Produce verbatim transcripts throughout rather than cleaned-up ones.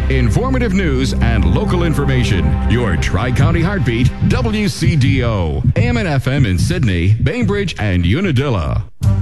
Informative news and local information. Your Tri-County Heartbeat, W C D O. A M and F M in Sydney, Bainbridge, and Unadilla.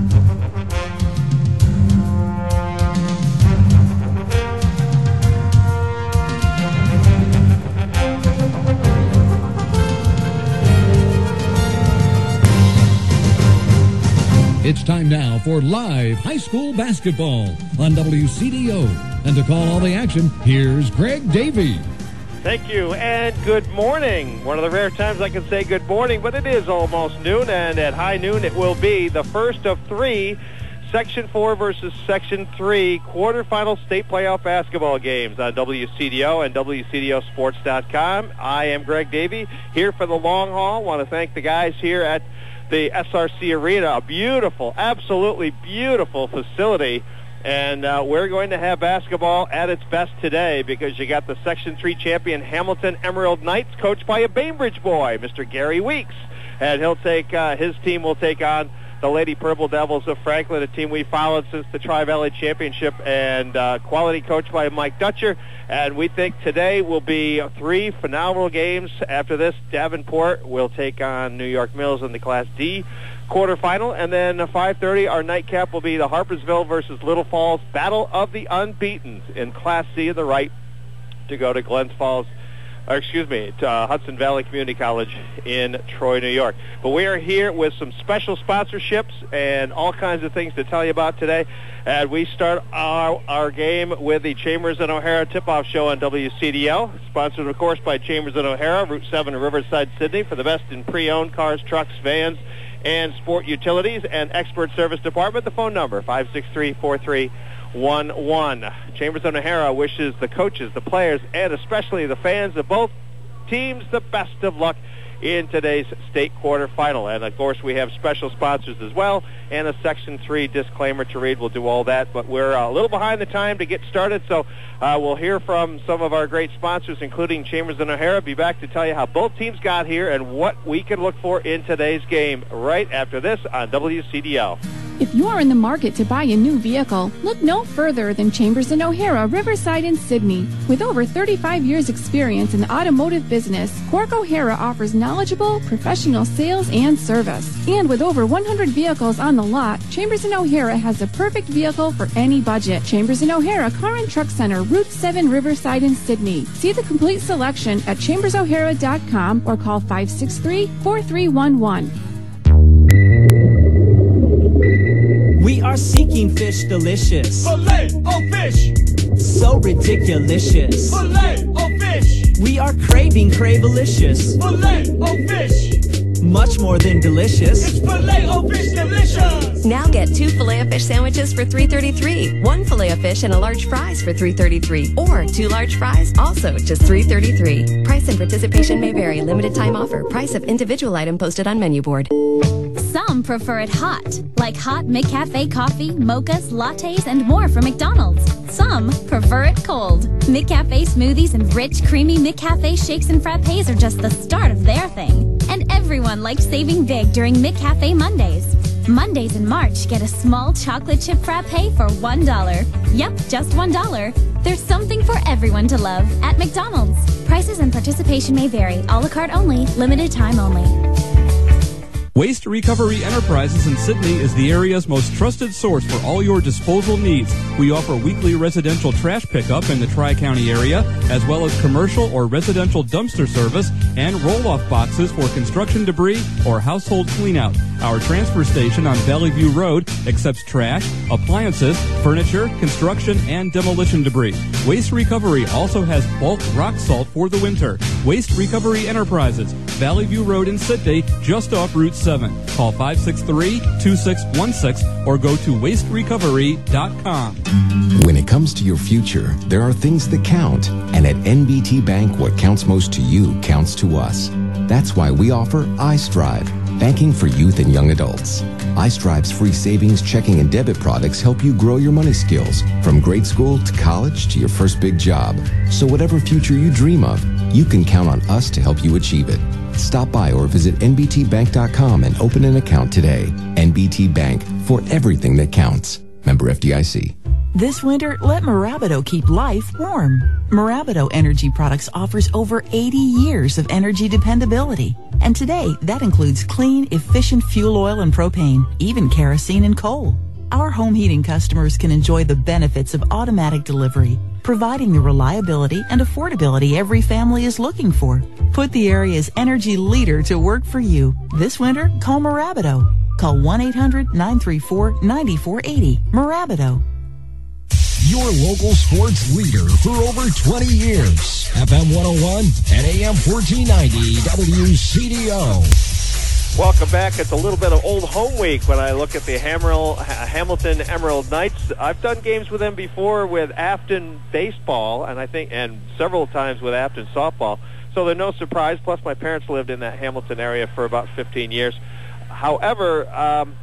It's time now for live high school basketball on W C D O. And to call all the action, here's Greg Davey. Thank you, and good morning. One of the rare times I can say good morning, but it is almost noon, and at high noon it will be the first of three Section four versus Section three quarterfinal state playoff basketball games on W C D O and W C D O sports dot com. I am Greg Davey, here for the long haul. Want to thank the guys here at the S R C Arena, a beautiful, absolutely beautiful facility. And uh, we're going to have basketball at its best today because you got the Section three champion Hamilton Emerald Knights, coached by a Bainbridge boy, Mister Gary Weeks. And he'll take, uh, his team will take on the Lady Purple Devils of Franklin, a team we followed since the Tri-Valley Championship, and uh, quality coached by Mike Dutcher. And we think today will be three phenomenal games. After this, Davenport will take on New York Mills in the Class D quarterfinal. And then at five thirty, our nightcap will be the Harpersville versus Little Falls Battle of the Unbeaten in Class C in the right to go to Glens Falls, or excuse me, to uh, Hudson Valley Community College in Troy, New York. But we are here with some special sponsorships and all kinds of things to tell you about today. And we start our, our game with the Chambers and O'Hara Tip-Off Show on W C D O, sponsored, of course, by Chambers and O'Hara, Route seven in Riverside, Sydney, for the best in pre-owned cars, trucks, vans, and sport utilities, and expert service department. The phone number, five six three, four three one one. Chambers and O'Hara wishes the coaches, the players, and especially the fans of both teams the best of luck in today's state quarterfinal. And, of course, we have special sponsors as well and a Section three disclaimer to read. We'll do all that, but we're a little behind the time to get started, so uh, we'll hear from some of our great sponsors, including Chambers and O'Hara. Be back to tell you how both teams got here and what we can look for in today's game right after this on W C D O. If you are in the market to buy a new vehicle, look no further than Chambers and O'Hara, Riverside and Sydney. With over thirty-five years experience in the automotive business, Cork O'Hara offers knowledgeable, professional sales and service. And with over one hundred vehicles on the lot, Chambers and O'Hara has the perfect vehicle for any budget. Chambers and O'Hara Car and Truck Center, Route seven, Riverside and Sydney. See the complete selection at chambers o'hara dot com or call five six three, four three one one. We are seeking fish delicious. Filet-O-Fish. So ridiculous. Filet-O-Fish. We are craving cravelicious. Filet-O-Fish. Much more than delicious. It's Filet-O-Fish delicious. Now get two Filet-O-Fish sandwiches for three thirty-three, one Filet-O-Fish and a large fries for three thirty-three, or two large fries, also just three thirty-three. Price and participation may vary. Limited time offer. Price of individual item posted on menu board. Some prefer it hot, like hot McCafe coffee, mochas, lattes, and more from McDonald's. Some prefer it cold. McCafe smoothies and rich, creamy McCafe shakes and frappes are just the start of their thing. And everyone likes saving big during McCafe Mondays. Mondays in March, get a small chocolate chip frappe for one dollar. Yep, just one dollar. There's something for everyone to love at McDonald's. Prices and participation may vary. A la carte only. Limited time only. Waste Recovery Enterprises in Sydney is the area's most trusted source for all your disposal needs. We offer weekly residential trash pickup in the Tri-County area, as well as commercial or residential dumpster service and roll-off boxes for construction debris or household cleanout. Our transfer station on Valley View Road accepts trash, appliances, furniture, construction, and demolition debris. Waste Recovery also has bulk rock salt for the winter. Waste Recovery Enterprises, Valley View Road in Sydney, just off Route seven. Call five six three, two six one six or go to waste recovery dot com. When it comes to your future, there are things that count. And at N B T Bank, what counts most to you counts to us. That's why we offer iStrive, banking for youth and young adults. iStrive's free savings, checking, and debit products help you grow your money skills from grade school to college to your first big job. So whatever future you dream of, you can count on us to help you achieve it. Stop by or visit N B T bank dot com and open an account today. N B T Bank, for everything that counts. Member F D I C. This winter, let Marabido keep life warm. Marabido Energy Products offers over eighty years of energy dependability. And today, that includes clean, efficient fuel oil and propane, even kerosene and coal. Our home heating customers can enjoy the benefits of automatic delivery, providing the reliability and affordability every family is looking for. Put the area's energy leader to work for you. This winter, call Marabido. Call one eight hundred nine three four nine four eight zero. Marabido. Your local sports leader for over twenty years. F M one oh one and A M fourteen ninety W C D O. Welcome back. It's a little bit of old home week when I look at the Hammerl, Hamilton Emerald Knights. I've done games with them before with Afton baseball, and I think, and several times with Afton softball. So they're no surprise. Plus, my parents lived in that Hamilton area for about fifteen years. However, um,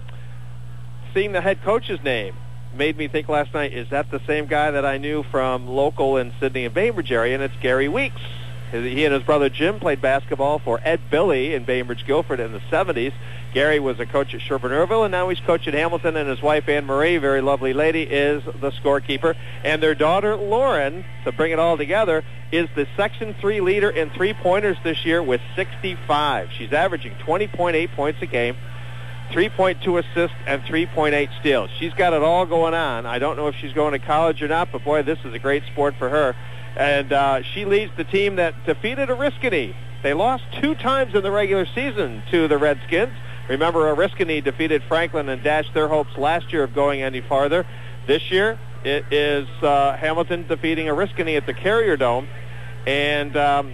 seeing the head coach's name made me think last night, is that the same guy that I knew from local in Sidney and Bainbridge area? And it's Gary Weeks. He and his brother Jim played basketball for Ed Billy in Bainbridge Guilford in the seventies. Gary was a coach at Sherburne-Irville, and now he's coach at Hamilton, and his wife Anne Marie, very lovely lady, is the scorekeeper. And their daughter Lauren, to bring it all together, is the Section three leader in three-pointers this year with sixty-five. She's averaging twenty point eight points a game, three point two assists, and three point eight steals. She's got it all going on. I don't know if she's going to college or not, but boy, this is a great sport for her. And uh, she leads the team that defeated Oriskany. They lost two times in the regular season to the Redskins. Remember, Oriskany defeated Franklin and dashed their hopes last year of going any farther. This year, it is uh, Hamilton defeating Oriskany at the Carrier Dome. And um,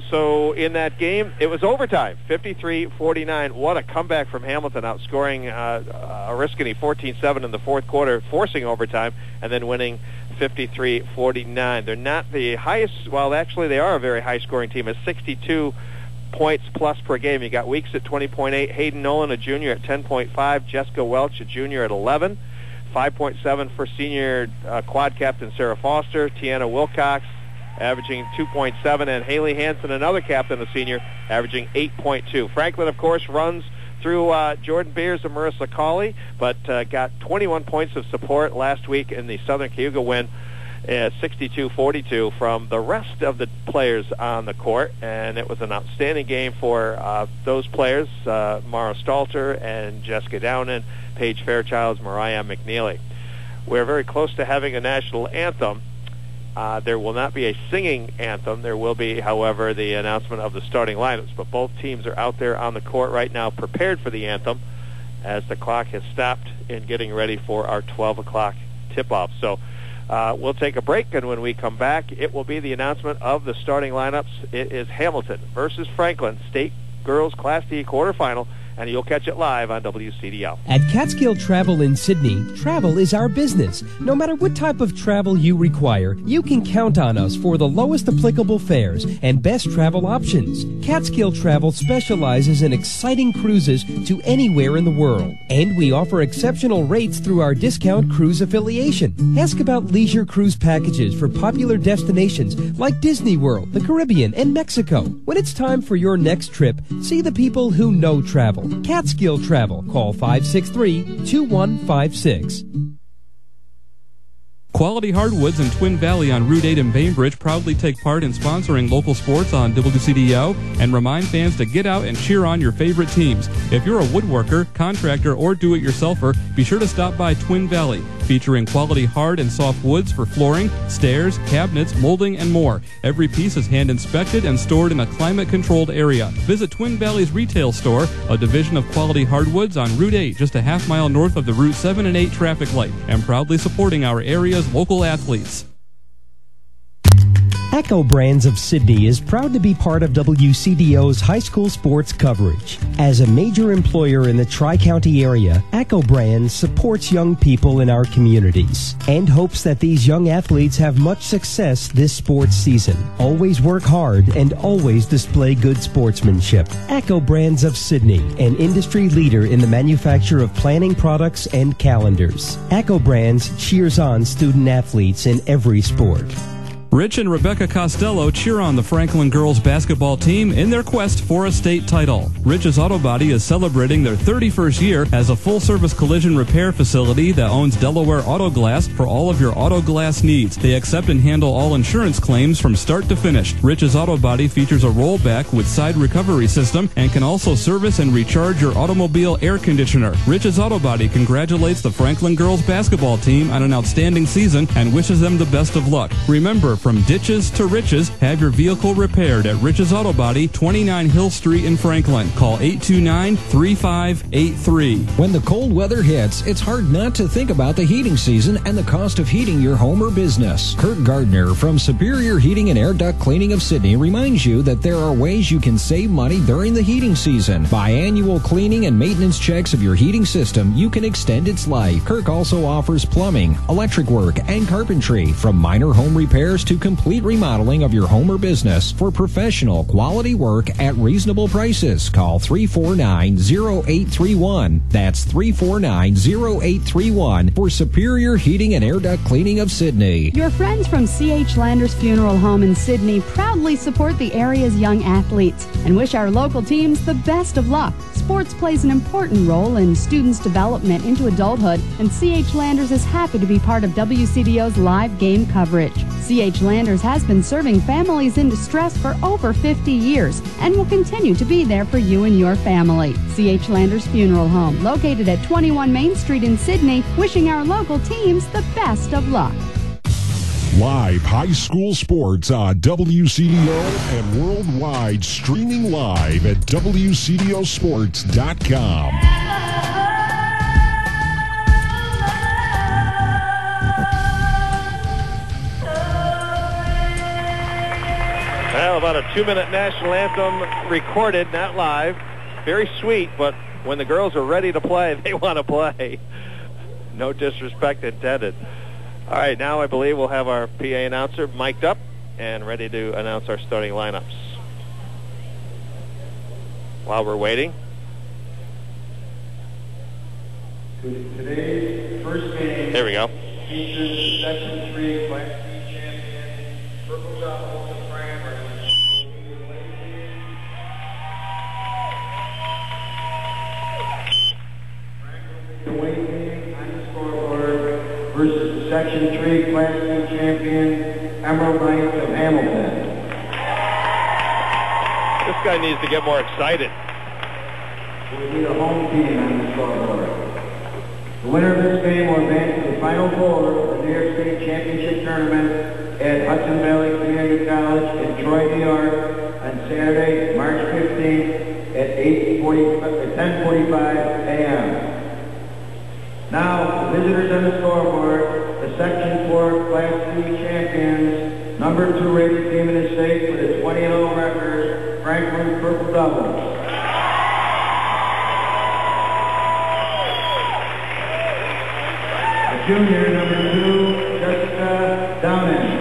so in that game, it was overtime, fifty-three forty-nine. What a comeback from Hamilton, outscoring uh, uh, Oriskany fourteen seven in the fourth quarter, forcing overtime, and then winning fifty-three forty-nine. They're not the highest, well, actually they are a very high-scoring team at sixty-two points plus per game. You got Weeks at twenty point eight, Hayden Nolan, a junior, at ten point five, Jessica Welch, a junior, at eleven, five point seven for senior uh, quad captain Sarah Foster, Tiana Wilcox, averaging two point seven, and Haley Hansen, another captain, a senior, averaging eight point two. Franklin, of course, runs through uh, Jordan Beers and Marissa Cawley, but uh, got twenty-one points of support last week in the Southern Cayuga win, uh, sixty-two forty-two from the rest of the players on the court, and it was an outstanding game for uh, those players, uh, Mara Stalter and Jessica Downen, Paige Fairchilds, Mariah McNeely. We're very close to having a national anthem. Uh, there will not be a singing anthem. There will be, however, the announcement of the starting lineups. But both teams are out there on the court right now prepared for the anthem as the clock has stopped in getting ready for our twelve o'clock tip-off. So uh, we'll take a break, and when we come back, it will be the announcement of the starting lineups. It is Hamilton versus Franklin, State Girls Class D quarterfinal, and you'll catch it live on W C D O. At Catskill Travel in Sidney, travel is our business. No matter what type of travel you require, you can count on us for the lowest applicable fares and best travel options. Catskill Travel specializes in exciting cruises to anywhere in the world, and we offer exceptional rates through our discount cruise affiliation. Ask about leisure cruise packages for popular destinations like Disney World, the Caribbean, and Mexico. When it's time for your next trip, see the people who know travel. Catskill Travel. Call five six three, two one five six. Quality Hardwoods in Twin Valley on Route eight in Bainbridge proudly take part in sponsoring local sports on W C D O and remind fans to get out and cheer on your favorite teams. If you're a woodworker, contractor, or do-it-yourselfer, be sure to stop by Twin Valley, featuring quality hard and soft woods for flooring, stairs, cabinets, molding, and more. Every piece is hand-inspected and stored in a climate-controlled area. Visit Twin Valley's retail store, a division of Quality Hardwoods on Route eight, just a half mile north of the Route seven and eight traffic light, and proudly supporting our area's local athletes. Echo Brands of Sidney is proud to be part of W C D O's high school sports coverage. As a major employer in the Tri-County area, Echo Brands supports young people in our communities and hopes that these young athletes have much success this sports season. Always work hard and always display good sportsmanship. Echo Brands of Sidney, an industry leader in the manufacture of planning products and calendars. Echo Brands cheers on student athletes in every sport. Rich and Rebecca Costello cheer on the Franklin girls basketball team in their quest for a state title. Rich's Auto Body is celebrating their thirty-first year as a full-service collision repair facility that owns Delaware Auto Glass for all of your auto glass needs. They accept and handle all insurance claims from start to finish. Rich's Auto Body features a rollback with side recovery system and can also service and recharge your automobile air conditioner. Rich's Auto Body congratulates the Franklin girls basketball team on an outstanding season and wishes them the best of luck. Remember, from ditches to riches, have your vehicle repaired at Rich's Auto Body, twenty-nine Hill Street in Franklin. Call eight two nine, three five eight three. When the cold weather hits, it's hard not to think about the heating season and the cost of heating your home or business. Kurt Gardner from Superior Heating and Air Duct Cleaning of Sydney reminds you that there are ways you can save money during the heating season. By annual cleaning and maintenance checks of your heating system, you can extend its life. Kirk also offers plumbing, electric work, and carpentry, from minor home repairs to complete remodeling of your home or business. For professional quality work at reasonable prices, call three four nine, zero eight three one. That's three four nine, zero eight three one for Superior Heating and Air Duct Cleaning of Sydney. Your friends from C H Landers Funeral Home in Sydney proudly support the area's young athletes and wish our local teams the best of luck. Sports plays an important role in students' development into adulthood, and C H Landers is happy to be part of W C D O's live game coverage. C H Landers has been serving families in distress for over fifty years and will continue to be there for you and your family. C H Landers Funeral Home, located at twenty-one Main Street in Sydney, wishing our local teams the best of luck. Live high school sports on W C D O and worldwide, streaming live at W C D O sports dot com. Well, about a two-minute national anthem recorded, not live. Very sweet, but when the girls are ready to play, they want to play. No disrespect intended. All right, now I believe we'll have our P A announcer mic'd up and ready to announce our starting lineups. While we're waiting. Today's first game. There we go. Features Section three Class B champion, Purple Devils of Frankfurt. The away team on the scoreboard versus the Section three Class B champion, Emerald Knights of Hamilton. This guy needs to get more excited. We need a home team on the scoreboard. The winner of this game will advance to the Final Four of the New York State Championship Tournament at Hudson Valley Community College in Troy, New York on Saturday, March fifteenth at ten forty-five a m Now, the visitors on the scoreboard, the Section four Class B champions, number two rated team in the state with a twenty and oh record, Franklin Purple Devils. Junior number two, Jessica Downing.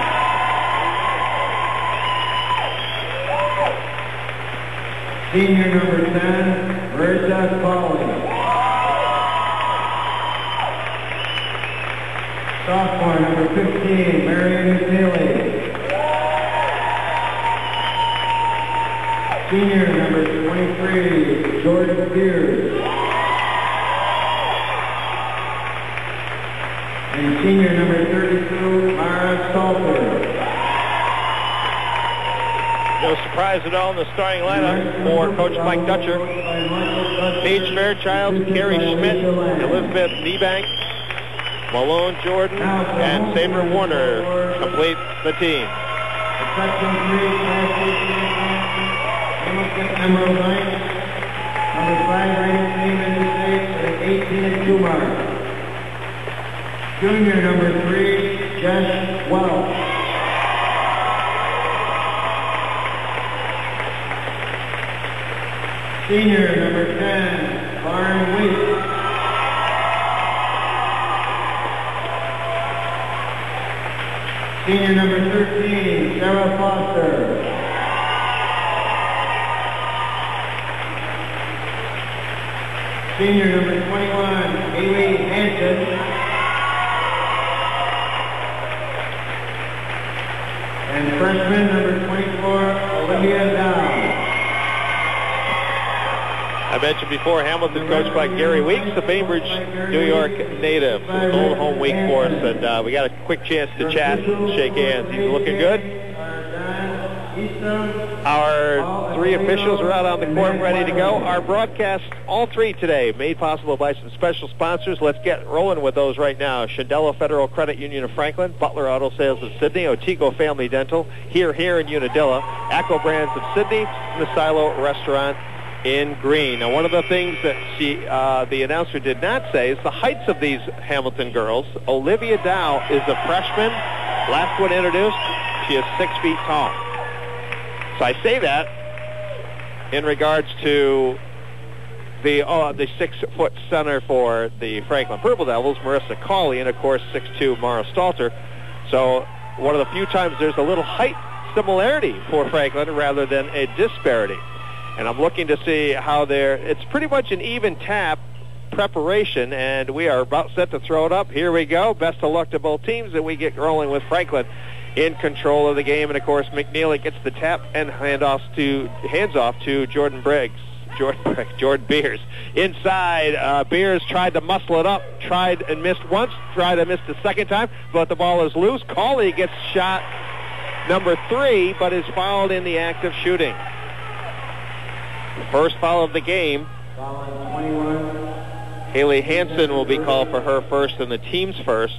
Senior number ten, Marissa Pauling. Sophomore number fifteen, Marion McNeely. Senior number twenty-three, Jordan Beers. And senior number thirty-two, Mara Salter. No surprise at all in the starting lineup for Coach Mike Dutcher. Paige Fairchild, Carrie Schmidt, Elizabeth Niebank, Malone Jordan, and Saber Warner complete the team. The Section three Class B Hamilton Emerald Knights, number five rated team in the state at eighteen and two mark. Junior number three, Jess Welch. Senior number ten, Lauren Weeks. Senior number thirteen, Sarah Foster. Senior number twenty-one, Haley Hansen. And freshman number twenty-four, Olivia Dow. I mentioned before, Hamilton coached by Gary Weeks, the Bainbridge, New York native. It's an old home week for us, and uh, we got a quick chance to chat and shake hands. He's looking good. Our three officials are out on the court ready to go. Our broadcast, all three today, made possible by some special sponsors. Let's get rolling with those right now. Shindella Federal Credit Union of Franklin, Butler Auto Sales of Sydney, Otigo Family Dental, Here Here in Unadilla, Acco Brands of Sydney, and the Silo Restaurant in Green. Now, one of the things that she, uh, the announcer did not say is the heights of these Hamilton girls. Olivia Dow is a freshman. Last one introduced, she is six feet tall. So I say that in regards to the uh, the six-foot center for the Franklin Purple Devils, Marissa Cawley, and, of course, six two Mara Stalter. So one of the few times there's a little height similarity for Franklin rather than a disparity. And I'm looking to see how they're, it's pretty much an even tap preparation, and we are about set to throw it up. Here we go. Best of luck to both teams, and we get rolling with Franklin in control of the game. And, of course, McNeely gets the tap and handoffs to, hands off to Jordan Briggs. Jordan, Jordan Beers. Inside, uh, Beers tried to muscle it up, tried and missed once, tried and missed the second time, but the ball is loose. Cawley gets shot number three, but is fouled in the act of shooting. First foul of the game. Haley Hansen will be called for her first and the team's first.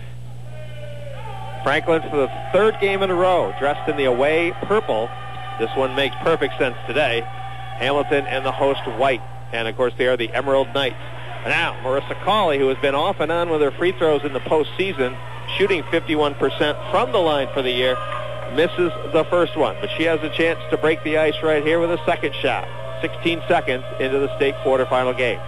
Franklin for the third game in a row, dressed in the away purple. This one makes perfect sense today. Hamilton and the host white. And, of course, they are the Emerald Knights. And now, Marissa Cawley, who has been off and on with her free throws in the postseason, shooting fifty-one percent from the line for the year, misses the first one. But she has a chance to break the ice right here with a second shot. sixteen seconds into the state quarterfinal game.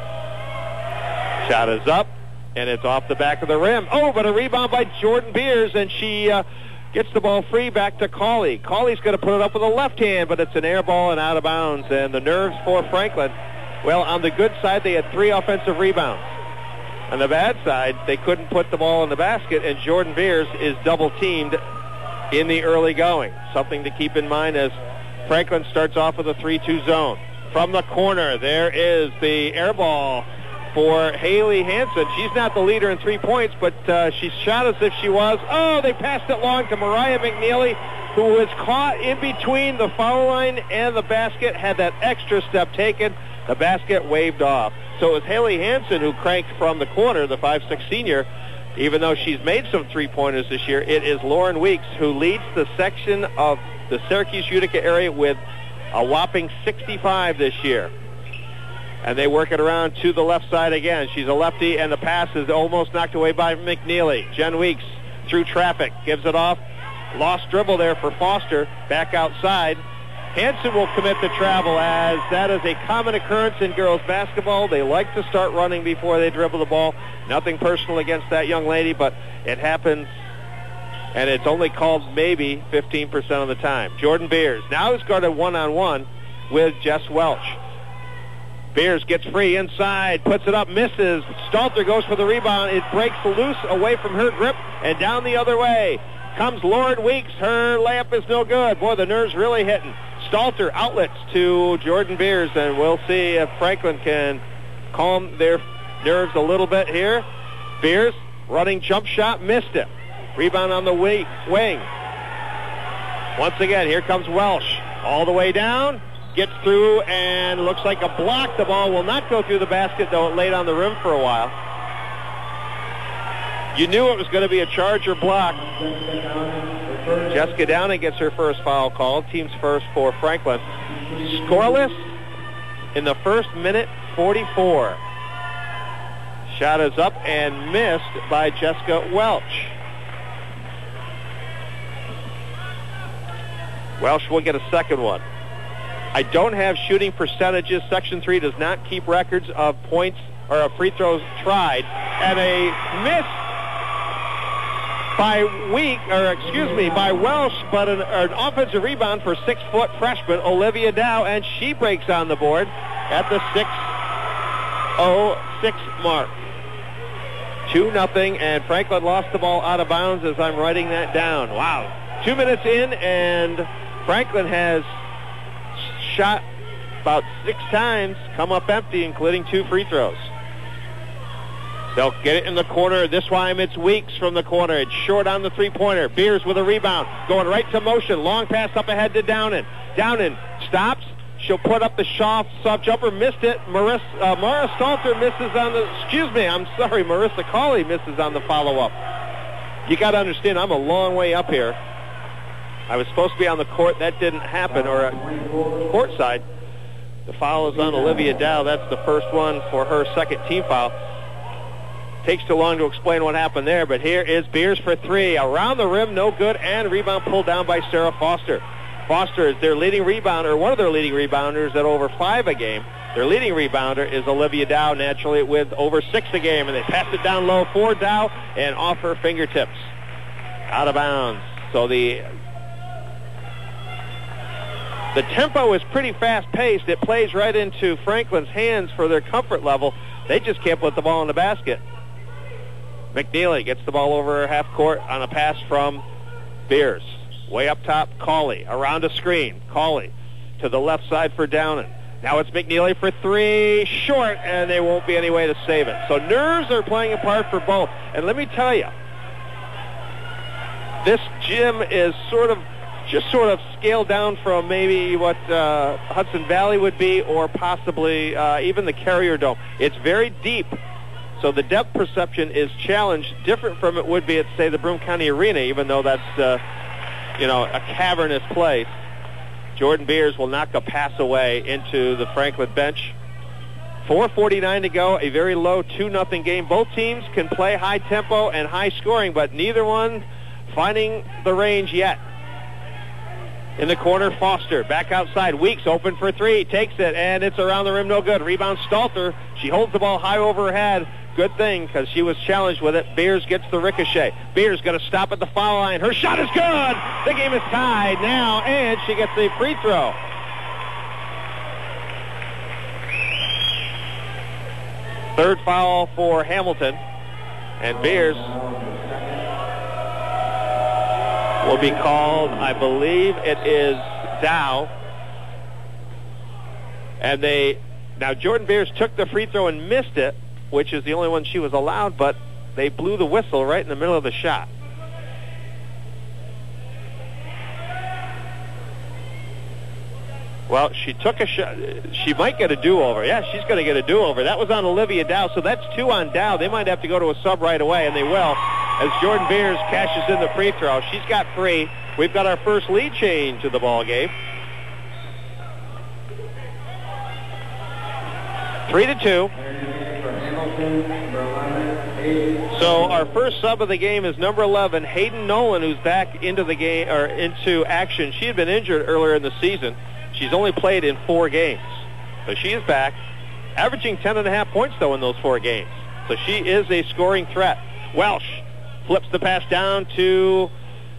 Shot is up, and it's off the back of the rim. Oh, but a rebound by Jordan Beers, and she uh, gets the ball free back to Cawley. Cawley's going to put it up with a left hand, but it's an air ball and out of bounds. And the nerves for Franklin, well, on the good side, they had three offensive rebounds. On the bad side, they couldn't put the ball in the basket, and Jordan Beers is double-teamed in the early going. Something to keep in mind as Franklin starts off with a three two zone. From the corner, there is the air ball for Haley Hansen. She's not the leader in three points, but uh, she shot as if she was. Oh, they passed it long to Mariah McNeely, who was caught in between the foul line and the basket, had that extra step taken. The basket waved off. So it was Haley Hansen who cranked from the corner, the five six senior. Even though she's made some three-pointers this year, it is Lauren Weeks who leads the section of the Syracuse-Utica area with a whopping sixty-five this year. And they work it around to the left side again. She's a lefty, and the pass is almost knocked away by McNeely. Jen Weeks through traffic, gives it off. Lost dribble there for Foster. Back outside. Hansen will commit the travel, as that is a common occurrence in girls basketball. They like to start running before they dribble the ball. Nothing personal against that young lady, but it happens, and it's only called maybe fifteen percent of the time. Jordan Beers now is guarded one-on-one with Jess Welch. Beers gets free inside, puts it up, misses. Stalter goes for the rebound. It breaks loose away from her grip and down the other way. Comes Lauren Weeks. Her layup is no good. Boy, the nerves really hitting. Stalter outlets to Jordan Beers, and we'll see if Franklin can calm their nerves a little bit here. Beers, running jump shot, missed it. Rebound on the wing. Once again, here comes Welsh. All the way down. Gets through and looks like a block. The ball will not go through the basket, though it laid on the rim for a while. You knew it was going to be a charge or block. Jessica Downing gets her first foul called. Team's first for Franklin. Scoreless in the first minute, forty-four. Shot is up and missed by Jessica Welch. Welch will get a second one. I don't have shooting percentages. Section three does not keep records of points or of free throws tried. And a miss by Week, or excuse me, by Welsh, but an, an offensive rebound for six-foot freshman Olivia Dow, and she breaks on the board at the six oh six mark. two nothing, and Franklin lost the ball out of bounds as I'm writing that down. Wow. Two minutes in, and Franklin has shot about six times, come up empty, including two free throws. They'll get it in the corner. This time it's Weeks from the corner. It's short on the three-pointer. Beers with a rebound. Going right to motion. Long pass up ahead to Downen. Downen stops. She'll put up the shot, soft jumper. Missed it. Marissa, uh, Mara Stalter misses on the, excuse me, I'm sorry, Marissa Cawley misses on the follow-up. You got to understand, I'm a long way up here. I was supposed to be on the court. That didn't happen, or uh, court side. The foul is on Olivia Dow. That's the first one for her second team foul. Takes too long to explain what happened there, but here is Beers for three. Around the rim, no good, and rebound pulled down by Sarah Foster. Foster is their leading rebounder, one of their leading rebounders at over five a game. Their leading rebounder is Olivia Dow, naturally, with over six a game, and they pass it down low for Dow and off her fingertips. Out of bounds. So the the tempo is pretty fast-paced. It plays right into Franklin's hands for their comfort level. They just can't put the ball in the basket. McNeely gets the ball over half court on a pass from Beers. Way up top, Cawley. Around a screen, Cawley to the left side for Downen. Now it's McNeely for three, short, and there won't be any way to save it. So nerves are playing a part for both. And let me tell you, this gym is sort of, just sort of scaled down from maybe what uh, Hudson Valley would be, or possibly uh, even the Carrier Dome. It's very deep. So the depth perception is challenged, different from it would be at, say, the Broome County Arena, even though that's, uh, you know, a cavernous place. Jordan Beers will knock a pass away into the Franklin bench. four forty-nine to go, a very low two nothing game. Both teams can play high tempo and high scoring, but neither one finding the range yet. In the corner, Foster, back outside. Weeks open for three, takes it, and it's around the rim, no good. Rebound, Stalter. She holds the ball high over her head. Good thing, because she was challenged with it. Beers gets the ricochet. Beers going to stop at the foul line. Her shot is good. The game is tied now, and she gets a free throw. Third foul for Hamilton, and Beers will be called, I believe it is Dow. And they, now Jordan Beers took the free throw and missed it, which is the only one she was allowed, but they blew the whistle right in the middle of the shot. Well, she took a shot. She might get a do-over. Yeah, she's going to get a do-over. That was on Olivia Dow, so that's two on Dow. They might have to go to a sub right away, and they will, as Jordan Beers cashes in the free throw. She's got three. We've got our first lead change of the ball game. Three to two. So our first sub of the game is number eleven, Hayden Nolan, who's back into the game or into action. She had been injured earlier in the season. She's only played in four games, so she is back, averaging ten and a half points though in those four games. So she is a scoring threat. Welsh flips the pass down to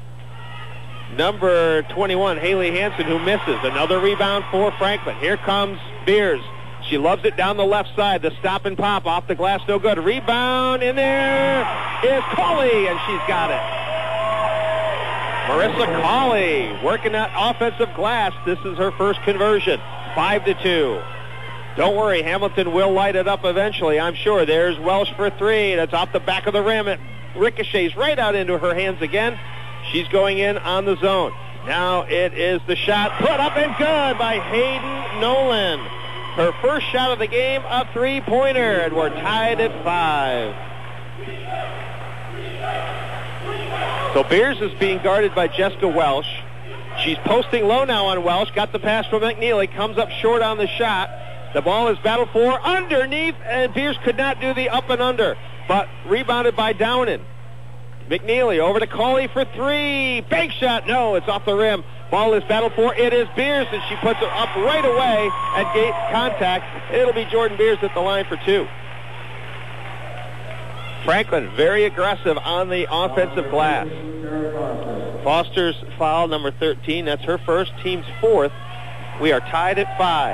number twenty-one, Haley Hansen, who misses. Another rebound for Franklin. Here comes Beers. She loves it down the left side. The stop and pop off the glass, no good. Rebound in there is Cawley, and she's got it. Marissa Cawley working that offensive glass. This is her first conversion. Five to two. Don't worry, Hamilton will light it up eventually, I'm sure. There's Welsh for three. That's off the back of the rim. It ricochets right out into her hands again. She's going in on the zone. Now it is the shot put up and good by Hayden Nolan. Her first shot of the game, a three-pointer, and we're tied at five. So Beers is being guarded by Jessica Welsh. She's posting low now on Welsh. Got the pass from McNeely. Comes up short on the shot. The ball is battled for underneath, and Beers could not do the up and under, but rebounded by Downen. McNeely over to Cawley for three. Bank shot. No, it's off the rim. Ball is battled for. It is Beers, and she puts it up right away at gate contact. It'll be Jordan Beers at the line for two. Franklin very aggressive on the offensive glass. Foster's foul, number thirteen. That's her first, team's fourth. We are tied at five.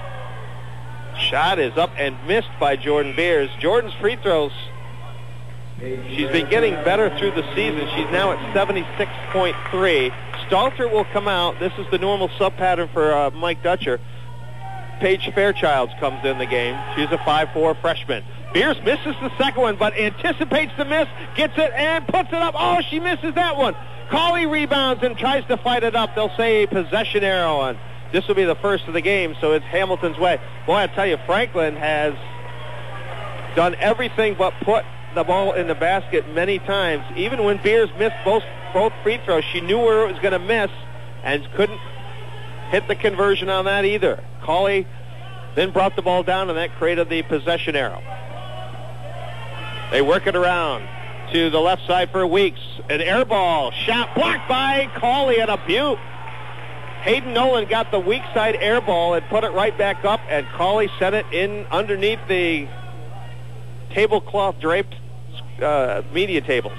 Shot is up and missed by Jordan Beers. Jordan's free throws She's been getting better through the season. She's now at seventy-six point three. Stalter will come out. This is the normal sub pattern for uh, Mike Dutcher. Paige Fairchild comes in the game. She's a five four freshman. Beers misses the second one, but anticipates the miss, gets it, and puts it up. Oh, she misses that one. Cauley rebounds and tries to fight it up. They'll say a possession arrow, and this will be the first of the game, so it's Hamilton's way. Boy, I tell you, Franklin has done everything but put the ball in the basket many times. Even when Beers missed both, both free throws, she knew where it was going to miss and couldn't hit the conversion on that either. Cauley then brought the ball down, and that created the possession arrow. They work it around to the left side for Weeks. An air ball shot blocked by Cauley and a Butte. Hayden Nolan got the weak side air ball and put it right back up, and Cauley sent it in underneath the tablecloth draped uh, media tables.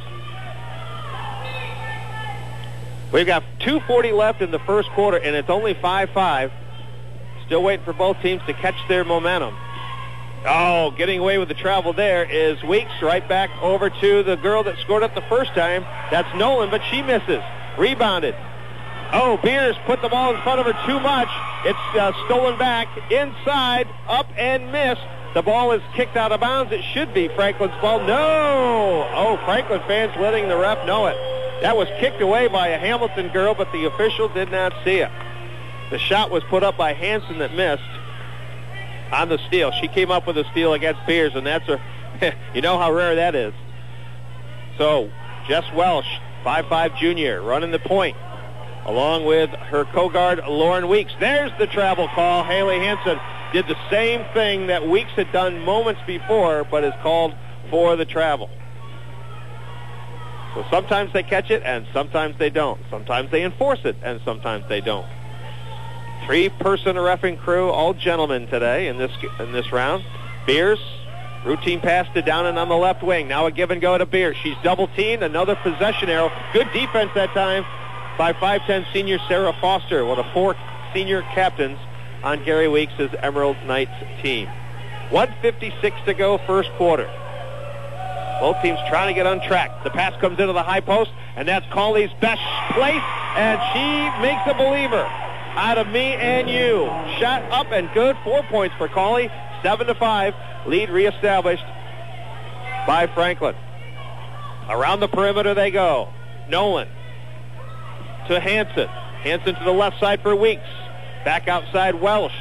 We've got two forty left in the first quarter, and it's only five five. Still waiting for both teams to catch their momentum. Oh, getting away with the travel there is Weeks. Right back over to the girl that scored it the first time. That's Nolan, but she misses. Rebounded. Oh, Beers put the ball in front of her too much. It's uh, stolen back inside, up and missed. The ball is kicked out of bounds. It should be Franklin's ball. No! Oh, Franklin fans letting the ref know it. That was kicked away by a Hamilton girl, but the official did not see it. The shot was put up by Hanson that missed on the steal. She came up with a steal against Beers, and that's a, you know how rare that is. So, Jess Welsh, five five junior, running the point, along with her co-guard, Lauren Weeks. There's the travel call. Haley Hanson did the same thing that Weeks had done moments before, but is called for the travel. So sometimes they catch it, and sometimes they don't. Sometimes they enforce it, and sometimes they don't. Three-person reffing crew, all gentlemen today in this in this round. Beers, routine pass to Downen on the left wing. Now a give and go to Beers. She's double-teamed. Another possession arrow. Good defense that time by five ten senior Sarah Foster, one of four senior captains on Gary Weeks' Emerald Knights team. one fifty-six to go first quarter. Both teams trying to get on track. The pass comes into the high post, and that's Cauley's best place, and she makes a believer out of me and you. Shot up and good. Four points for Cauley. Seven to five. Lead reestablished by Franklin. Around the perimeter they go. Nolan to Hanson. Hanson to the left side for Weeks. Back outside Welsh.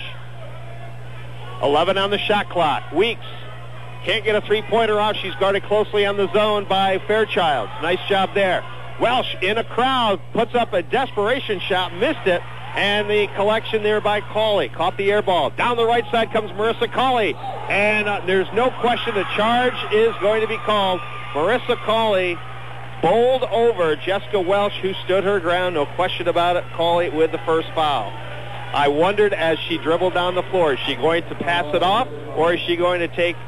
eleven on the shot clock. Weeks can't get a three-pointer off. She's guarded closely on the zone by Fairchild. Nice job there. Welsh in a crowd puts up a desperation shot. Missed it. And the collection there by Cauley. Caught the air ball. Down the right side comes Marissa Cauley. And uh, there's no question the charge is going to be called. Marissa Cauley bowled over Jessica Welsh, who stood her ground. No question about it. Cauley with the first foul. I wondered as she dribbled down the floor, is she going to pass it off, or is she going to take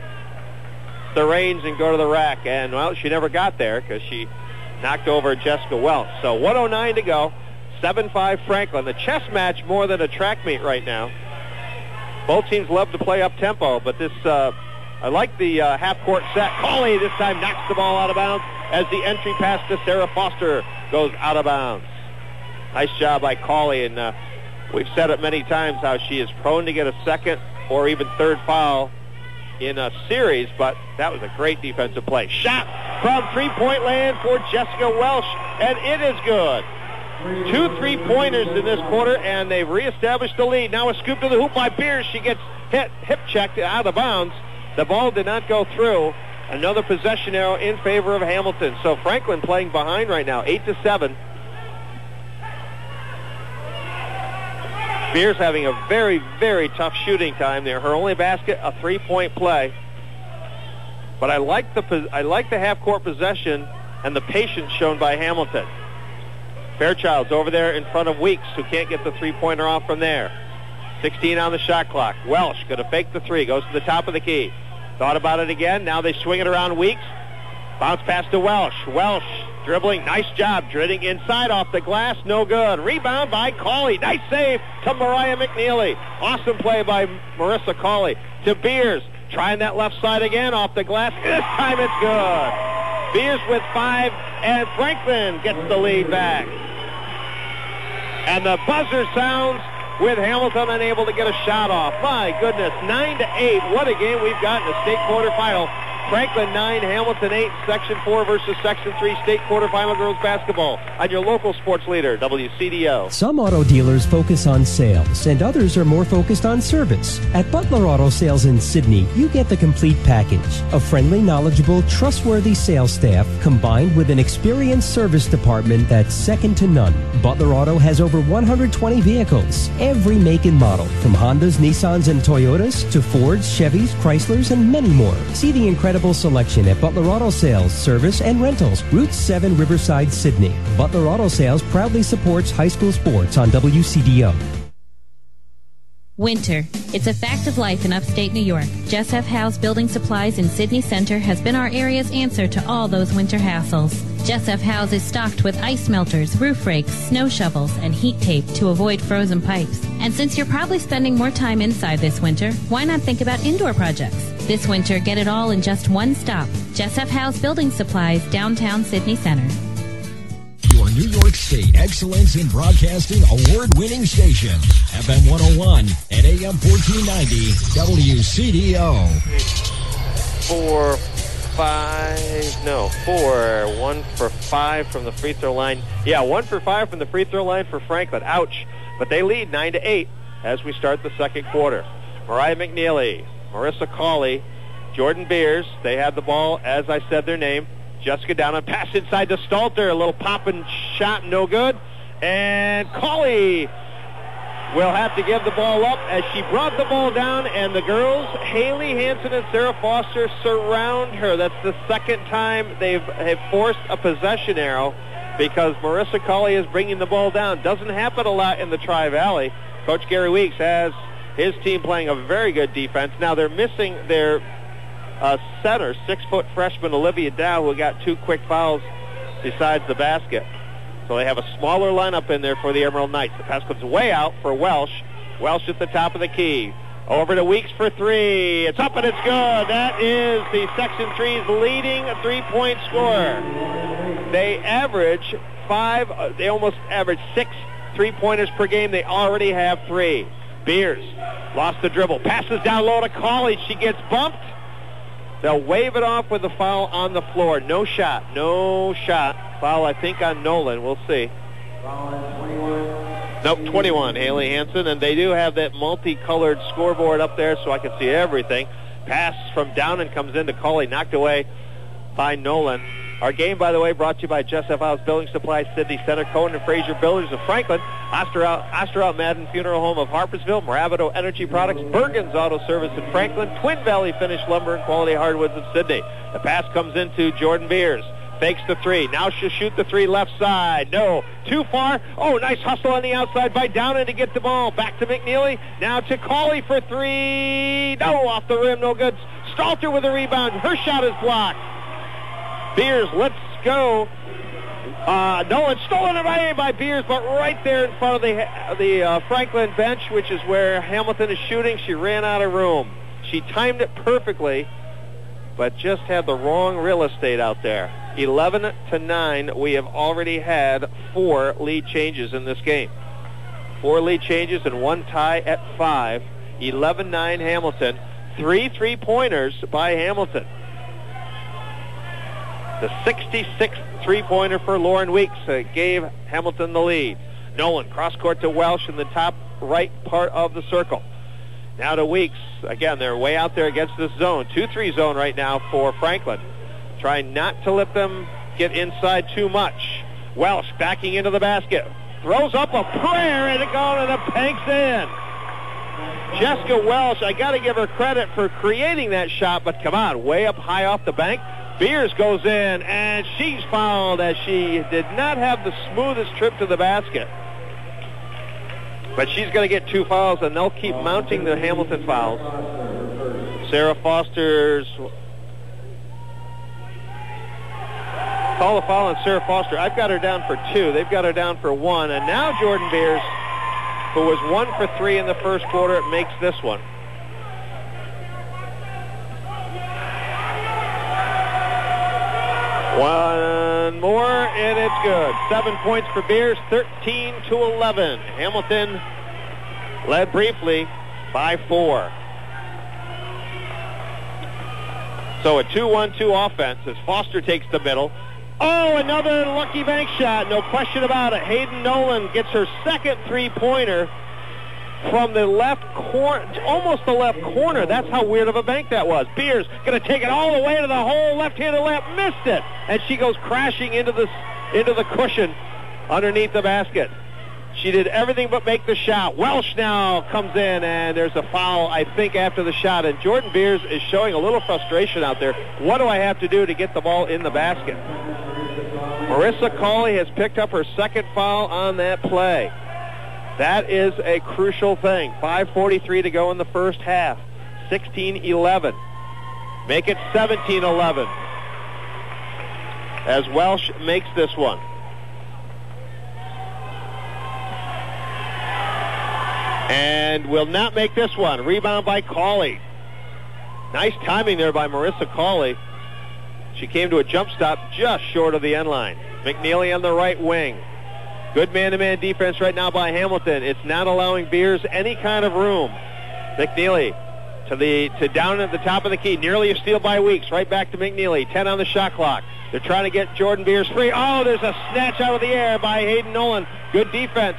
the reins and go to the rack? And, well, she never got there because she knocked over Jessica Welsh. So one oh nine to go. seven five Franklin. The chess match more than a track meet right now. Both teams love to play up tempo, but this, uh, I like the uh, half-court set. Cauley this time knocks the ball out of bounds as the entry pass to Sarah Foster goes out of bounds. Nice job by Cauley, and uh, we've said it many times how she is prone to get a second or even third foul in a series, but that was a great defensive play. Shot from three-point land for Jessica Welsh, and it is good. Two three-pointers in this quarter, and they've reestablished the lead. Now a scoop to the hoop by Beers. She gets hit, hip-checked out of bounds. The ball did not go through. Another possession arrow in favor of Hamilton. So Franklin playing behind right now, eight to seven. Beers having a very, very tough shooting time there. Her only basket, a three-point play. But I like the I like the half-court possession and the patience shown by Hamilton. Fairchild's over there in front of Weeks, who can't get the three-pointer off from there. sixteen on the shot clock. Welsh going to fake the three. Goes to the top of the key. Thought about it again. Now they swing it around Weeks. Bounce pass to Welsh. Welsh dribbling. Nice job. Drilling inside off the glass. No good. Rebound by Cauley. Nice save to Mariah McNeely. Awesome play by Marissa Cauley. To Beers. trying that left side again off the glass. This time it's good. Beers with five, and Franklin gets the lead back. And the buzzer sounds with Hamilton unable to get a shot off. My goodness, nine to eight. What a game we've got in the state quarterfinal. Franklin nine, Hamilton eight, Section four versus Section three state quarterfinal girls basketball on your local sports leader, W C D O. Some auto dealers focus on sales, and others are more focused on service. At Butler Auto Sales in Sydney, you get the complete package. A friendly, knowledgeable, trustworthy sales staff combined with an experienced service department that's second to none. Butler Auto has over one hundred twenty vehicles, every make and model, from Hondas, Nissans, and Toyotas to Fords, Chevys, Chryslers, and many more. See the incredible selection at Butler Auto Sales, Service, and Rentals, Route seven, Riverside, Sydney. Butler Auto Sales proudly supports high school sports on W C D O. Winter. It's a fact of life in upstate New York. Jess F. Howe's Building Supplies in Sydney Center has been our area's answer to all those winter hassles. Jess F. Howe's is stocked with ice melters, roof rakes, snow shovels, and heat tape to avoid frozen pipes. And since you're probably spending more time inside this winter, why not think about indoor projects? This winter, get it all in just one stop. Jess F. Howe's Building Supplies, downtown Sydney Center. Your New York State Excellence in Broadcasting award-winning station. F M one oh one and A M fourteen ninety W C D O. Four, five, no, four. One for five from the free throw line. Yeah, one for five from the free throw line for Franklin. Ouch. But they lead nine to eight as we start the second quarter. Mariah McNeely, Marissa Cawley, Jordan Beers. They have the ball, as I said their name. Jessica down and pass inside to Stalter. A little popping shot, no good. And Cawley will have to give the ball up as she brought the ball down, and the girls, Haley Hansen and Sarah Foster, surround her. That's the second time they've have forced a possession arrow because Marissa Cawley is bringing the ball down. Doesn't happen a lot in the Tri-Valley. Coach Gary Weeks has his team playing a very good defense. Now they're missing their uh, center, six-foot freshman Olivia Dow, who got two quick fouls besides the basket. So they have a smaller lineup in there for the Emerald Knights. The pass comes way out for Welsh. Welsh at the top of the key. Over to Weeks for three. It's up and it's good. That is the Section three's leading three-point scorer. They average five, uh, they almost average six three-pointers per game. They already have three. Beers lost the dribble. Passes down low to Cawley. She gets bumped. They'll wave it off with a foul on the floor. No shot. No shot. Foul, I think, on Nolan. We'll see. Nope, twenty-one, Haley Hansen. And they do have that multicolored scoreboard up there so I can see everything. Pass from Downen comes into Cawley, knocked away by Nolan. Our game, by the way, brought to you by Jess F. Howe's Building Supplies, Sydney Center, Cohen and Fraser Builders of Franklin, Osterhout, Osterhout Madden Funeral Home of Harpersville, Moravito Energy Products, Bergen's Auto Service in Franklin, Twin Valley Finished Lumber and Quality Hardwoods of Sydney. The pass comes into Jordan Beers. Fakes the three. Now she'll shoot the three left side. No. Too far. Oh, nice hustle on the outside by Downen to get the ball. Back to McNeely. Now to Cawley for three. No, off the rim. No good. Stalter with a rebound. Her shot is blocked. Beers, let's go. Uh, no, it's stolen away by Beers, but right there in front of the the uh, Franklin bench, which is where Hamilton is shooting. She ran out of room. She timed it perfectly, but just had the wrong real estate out there. eleven to nine, we have already had four lead changes in this game. Four lead changes and one tie at five. eleven nine Hamilton. Three three-pointers by Hamilton. The sixty-sixth three-pointer for Lauren Weeks uh, gave Hamilton the lead. Nolan, cross-court to Welsh in the top right part of the circle. Now to Weeks. Again, they're way out there against this zone. two three zone right now for Franklin. Trying not to let them get inside too much. Welsh backing into the basket. Throws up a prayer and it goes and it banks in. Jessica Welsh, I got to give her credit for creating that shot, but come on, way up high off the bank. Beers goes in, and she's fouled as she did not have the smoothest trip to the basket. But she's going to get two fouls, and they'll keep mounting the Hamilton fouls. Sarah Foster's... Call the foul on Sarah Foster. I've got her down for two. They've got her down for one. And now Jordan Beers, who was one for three in the first quarter, makes this one. One more, and it's good. Seven points for Beers, thirteen to eleven. Hamilton led briefly by four. So a two one two offense as Foster takes the middle. Oh, another lucky bank shot, no question about it. Hayden Nolan gets her second three-pointer from the left corner, almost the left corner. That's how weird of a bank that was. Beers going to take it all the way to the hole, left-handed layup, missed it, and she goes crashing into the into the cushion underneath the basket. She did everything but make the shot. Welsh now comes in, and there's a foul, I think, after the shot. And Jordan Beers is showing a little frustration out there. What do I have to do to get the ball in the basket? Marissa Cawley has picked up her second foul on that play. That is a crucial thing. five forty-three to go in the first half. sixteen eleven. Make it seventeen eleven. As Welsh makes this one. And will not make this one. Rebound by Cawley. Nice timing there by Marissa Cawley. She came to a jump stop just short of the end line. McNeely on the right wing. Good man-to-man defense right now by Hamilton. It's not allowing Beers any kind of room. McNeely to the to down at the top of the key. Nearly a steal by Weeks. Right back to McNeely. ten on the shot clock. They're trying to get Jordan Beers free. Oh, there's a snatch out of the air by Hayden Nolan. Good defense.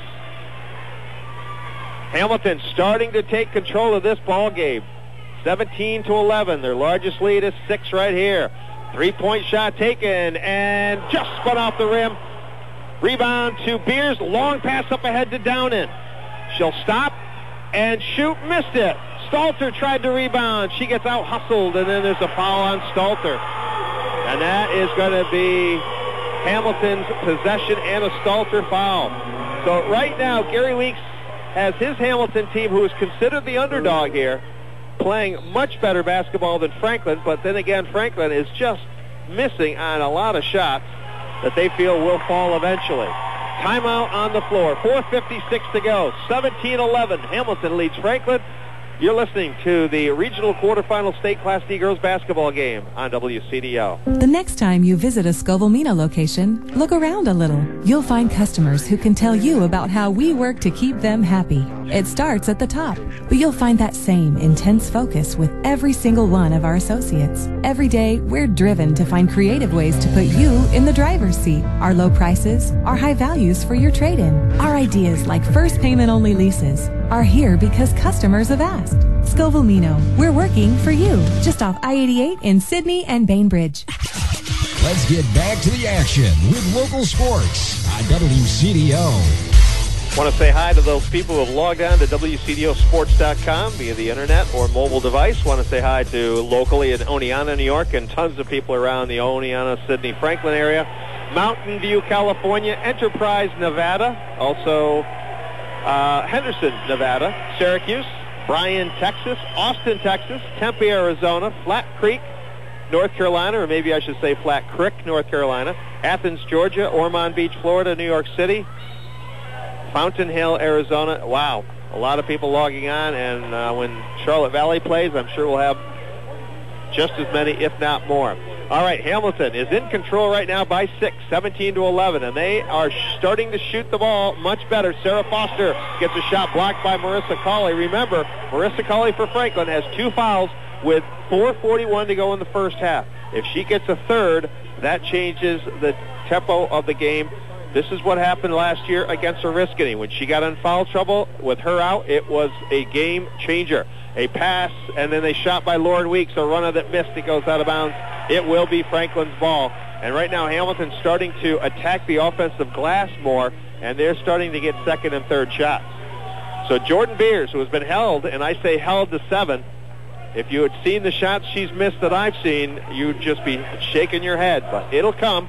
Hamilton starting to take control of this ball game. seventeen to eleven. Their largest lead is six right here. Three-point shot taken and just spun off the rim. Rebound to Beers. Long pass up ahead to Downen. She'll stop and shoot. Missed it. Stalter tried to rebound. She gets out hustled, and then there's a foul on Stalter. And that is going to be Hamilton's possession and a Stalter foul. So right now, Gary Weeks has his Hamilton team, who is considered the underdog here, playing much better basketball than Franklin. But then again, Franklin is just missing on a lot of shots that they feel will fall eventually. Timeout on the floor. four fifty-six to go. seventeen eleven. Hamilton leads Franklin. You're listening to the regional quarterfinal state Class D girls basketball game on W C D O. The next time you visit a Scoville-Mina location, look around a little. You'll find customers who can tell you about how we work to keep them happy. It starts at the top, but you'll find that same intense focus with every single one of our associates. Every day, we're driven to find creative ways to put you in the driver's seat. Our low prices, our high values for your trade-in, our ideas like first payment-only leases are here because customers have asked. Scoville-Mina, we're working for you. Just off I eighty-eight in Sydney and Bainbridge. Let's get back to the action with local sports on W C D O. Want to say hi to those people who have logged on to W C D O sports dot com via the internet or mobile device. Want to say hi to locally in Oneonta, New York, and tons of people around the Oneonta, Sydney, Franklin area. Mountain View, California. Enterprise, Nevada. Also uh, Henderson, Nevada. Syracuse. Bryan, Texas. Austin, Texas. Tempe, Arizona. Flat Creek, North Carolina, or maybe I should say Flat Creek, North Carolina. Athens, Georgia. Ormond Beach, Florida. New York City. Fountain Hill, Arizona. Wow, a lot of people logging on, and uh, when Charlotte Valley plays, I'm sure we'll have just as many, if not more. All right, Hamilton is in control right now by six, seventeen to eleven, and they are starting to shoot the ball much better. Sarah Foster gets a shot blocked by Marissa Cawley. Remember, Marissa Cawley for Franklin has two fouls with four forty-one to go in the first half. If she gets a third, that changes the tempo of the game. This is what happened last year against Oriskany. When she got in foul trouble with her out, it was a game changer. A pass, and then they shot by Lauren Weeks, a runner that missed. It goes out of bounds. It will be Franklin's ball. And right now, Hamilton's starting to attack the offensive glass more, and they're starting to get second and third shots. So Jordan Beers, who has been held, and I say held to seven, if you had seen the shots she's missed that I've seen, you'd just be shaking your head. But it'll come.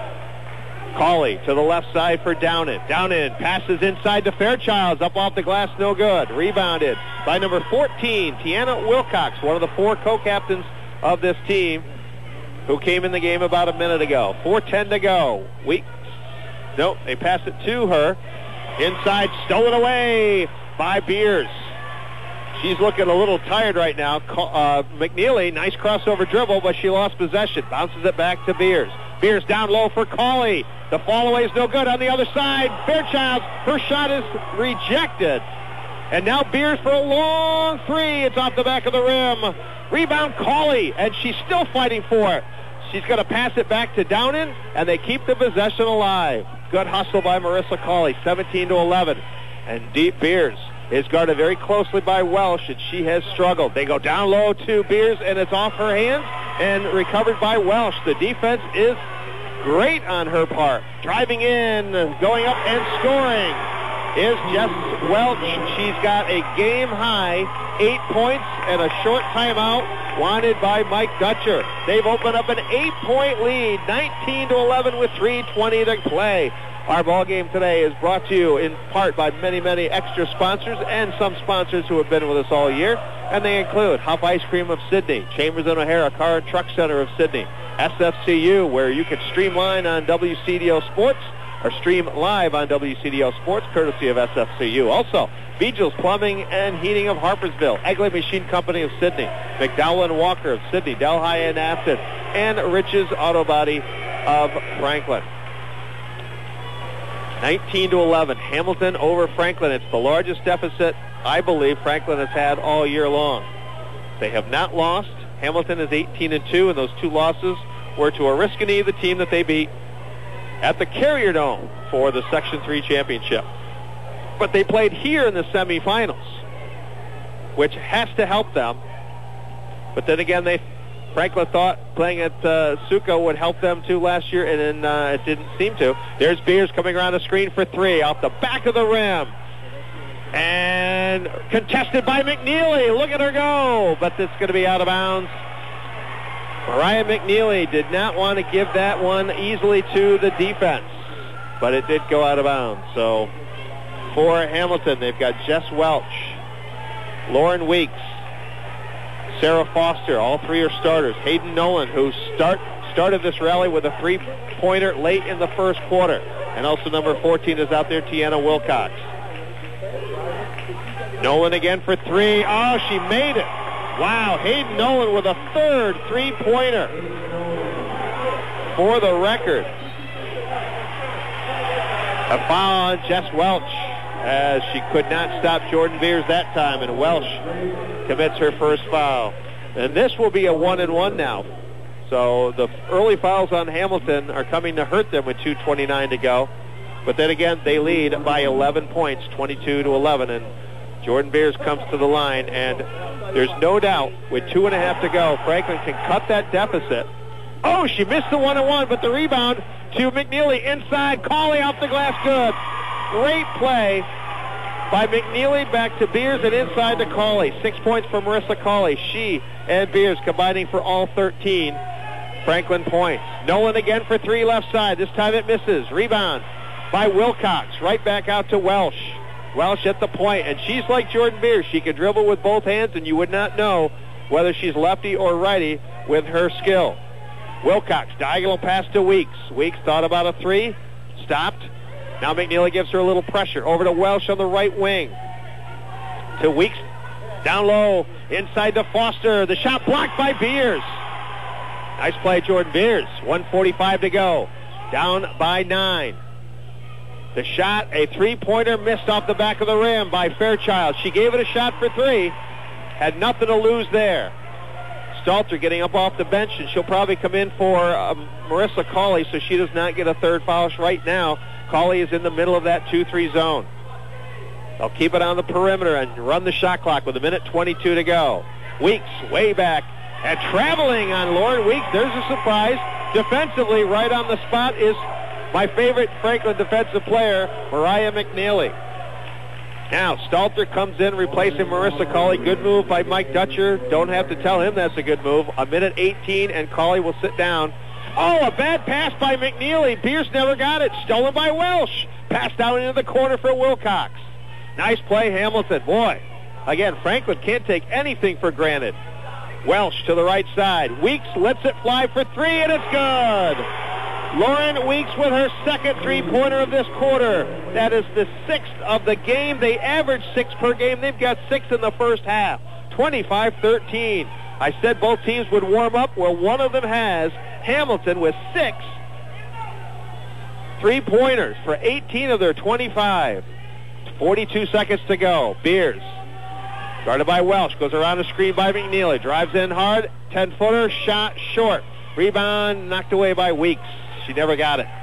Cawley to the left side for Downen. Downen passes inside to Fairchilds. Up off the glass, no good. Rebounded by number fourteen, Tiana Wilcox, one of the four co-captains of this team, who came in the game about a minute ago. four ten to go. Weeks. Nope, they pass it to her. Inside, stolen away by Beers. She's looking a little tired right now. Uh, McNeely, nice crossover dribble, but she lost possession. Bounces it back to Beers. Beers down low for Cauley. The fall-away is no good on the other side. Fairchild, her shot is rejected. And now Beers for a long three. It's off the back of the rim. Rebound Cauley, and she's still fighting for it. She's going to pass it back to Downen, and they keep the possession alive. Good hustle by Marissa Cauley, seventeen to eleven. And Deep Beers is guarded very closely by Welsh, and she has struggled. They go down low to Beers, and it's off her hands and recovered by Welsh. The defense is great on her part. Driving in, going up and scoring is Jess Welch. She's got a game-high eight points and a short timeout wanted by Mike Dutcher. They've opened up an eight-point lead, nineteen to eleven with three twenty to play. Our ball game today is brought to you in part by many, many extra sponsors and some sponsors who have been with us all year. And they include Huff Ice Cream of Sydney, Chambers and O'Hara Car and Truck Center of Sydney, S F C U, where you can streamline on W C D O Sports or stream live on W C D O Sports, courtesy of S F C U. Also, Beagel's Plumbing and Heating of Harpersville, Egley Machine Company of Sydney, McDowell and Walker of Sydney, Delhi and Afton, and Rich's Auto Body of Franklin. nineteen to eleven, Hamilton over Franklin. It's the largest deficit, I believe, Franklin has had all year long. They have not lost. Hamilton is eighteen and two, and those two losses were to Oriskany, the team that they beat at the Carrier Dome for the Section three championship. But they played here in the semifinals, which has to help them. But then again, they Franklin thought playing at uh, Suco would help them too last year, and then uh, it didn't seem to. There's Beers coming around the screen for three off the back of the rim. And contested by McNeely. Look at her go. But it's going to be out of bounds. Mariah McNeely did not want to give that one easily to the defense, but it did go out of bounds. So for Hamilton, they've got Jess Welch, Lauren Weeks, Sarah Foster, all three are starters. Hayden Nolan, who start started this rally with a three-pointer late in the first quarter. And also number fourteen is out there, Tiana Wilcox. Nolan again for three. Oh, she made it. Wow, Hayden Nolan with a third three-pointer for the record. A foul on Jess Welch, as she could not stop Jordan Beers that time, and Welsh commits her first foul. And this will be a one and one now. So the early fouls on Hamilton are coming to hurt them with two twenty-nine to go. But then again, they lead by eleven points, twenty-two to eleven, and Jordan Beers comes to the line, and there's no doubt with two and a half to go, Franklin can cut that deficit. Oh, she missed the one and one, but the rebound to McNeely inside. Cauley off the glass, good. Great play by McNeely, back to Beers, and inside to Cauley. Six points for Marissa Cauley. She and Beers combining for all thirteen Franklin points. Nolan again for three left side. This time it misses. Rebound by Wilcox. Right back out to Welsh. Welsh at the point, and she's like Jordan Beers. She can dribble with both hands, and you would not know whether she's lefty or righty with her skill. Wilcox, diagonal pass to Weeks. Weeks thought about a three, stopped. Now McNeely gives her a little pressure. Over to Welsh on the right wing. To Weeks, down low, inside to Foster. The shot blocked by Beers. Nice play, Jordan Beers. one forty-five to go. Down by nine. The shot, a three-pointer missed off the back of the rim by Fairchild. She gave it a shot for three. Had nothing to lose there. Stalter getting up off the bench, and she'll probably come in for um, Marissa Cauley, so she does not get a third foul right now. Cauley is in the middle of that two three zone. They'll keep it on the perimeter and run the shot clock with a minute twenty-two to go. Weeks way back, and traveling on Lauren Weeks. There's a surprise. Defensively, right on the spot is my favorite Franklin defensive player, Mariah McNeely. Now, Stalter comes in replacing Marissa Cauley. Good move by Mike Dutcher. Don't have to tell him that's a good move. A minute eighteen, and Cauley will sit down. Oh, a bad pass by McNeely. Pierce never got it. Stolen by Welsh. Passed down into the corner for Wilcox. Nice play, Hamilton. Boy, again, Franklin can't take anything for granted. Welsh to the right side. Weeks lets it fly for three, and it's good. Lauren Weeks with her second three-pointer of this quarter. That is the sixth of the game. They average six per game. They've got six in the first half. twenty-five thirteen. I said both teams would warm up. Well, one of them has. Hamilton with six three-pointers for eighteen of their twenty-five. forty-two seconds to go. Beers, guarded by Welsh, goes around the screen by McNeely. Drives in hard. ten-footer, shot short. Rebound knocked away by Weeks. She never got it.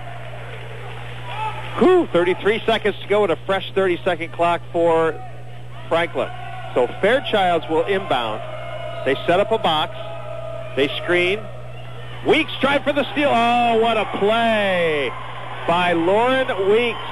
Whew, thirty-three seconds to go with a fresh thirty-second clock for Franklin. So Fairchilds will inbound. They set up a box. They screen. Weeks tried for the steal. Oh, what a play by Lauren Weeks.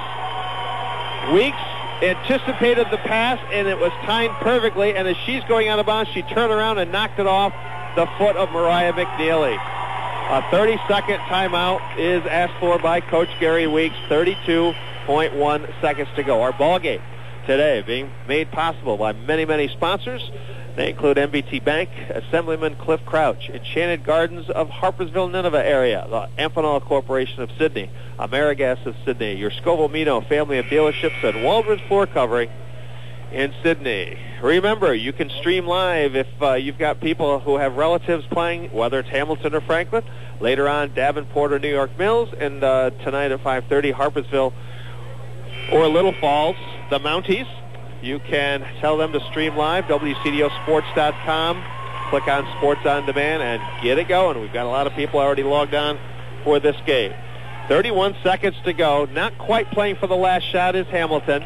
Weeks anticipated the pass, and it was timed perfectly. And as she's going out of bounds, she turned around and knocked it off the foot of Mariah McNeely. A thirty-second timeout is asked for by Coach Gary Weeks. thirty-two point one seconds to go. Our ball game today being made possible by many, many sponsors. They include M B T Bank, Assemblyman Cliff Crouch, Enchanted Gardens of Harpersville, Nineveh area, the Amphenol Corporation of Sydney, Amerigas of Sydney, your Scoville-Mino family of dealerships, and Waldron Floor Covering in Sydney. Remember, you can stream live if uh, you've got people who have relatives playing, whether it's Hamilton or Franklin. Later on, Davenport or New York Mills, and uh, tonight at five thirty, Harpersville or Little Falls, the Mounties. You can tell them to stream live, W C D O sports dot com. Click on Sports on Demand and get it going. We've got a lot of people already logged on for this game. thirty-one seconds to go. Not quite playing for the last shot is Hamilton.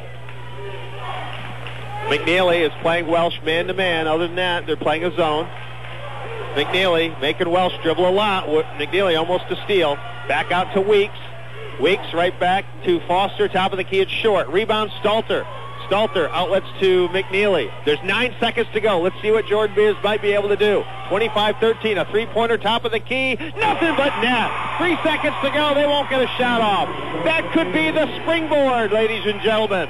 McNeely is playing Welsh man-to-man. Other than that, they're playing a zone. McNeely making Welsh dribble a lot. McNeely almost a steal. Back out to Weeks. Weeks right back to Foster. Top of the key, it's short. Rebound, Stalter. Stalter outlets to McNeely. There's nine seconds to go. Let's see what Jordan Beers might be able to do. twenty-five thirteen, a three-pointer, top of the key. Nothing but net. Three seconds to go. They won't get a shot off. That could be the springboard, ladies and gentlemen,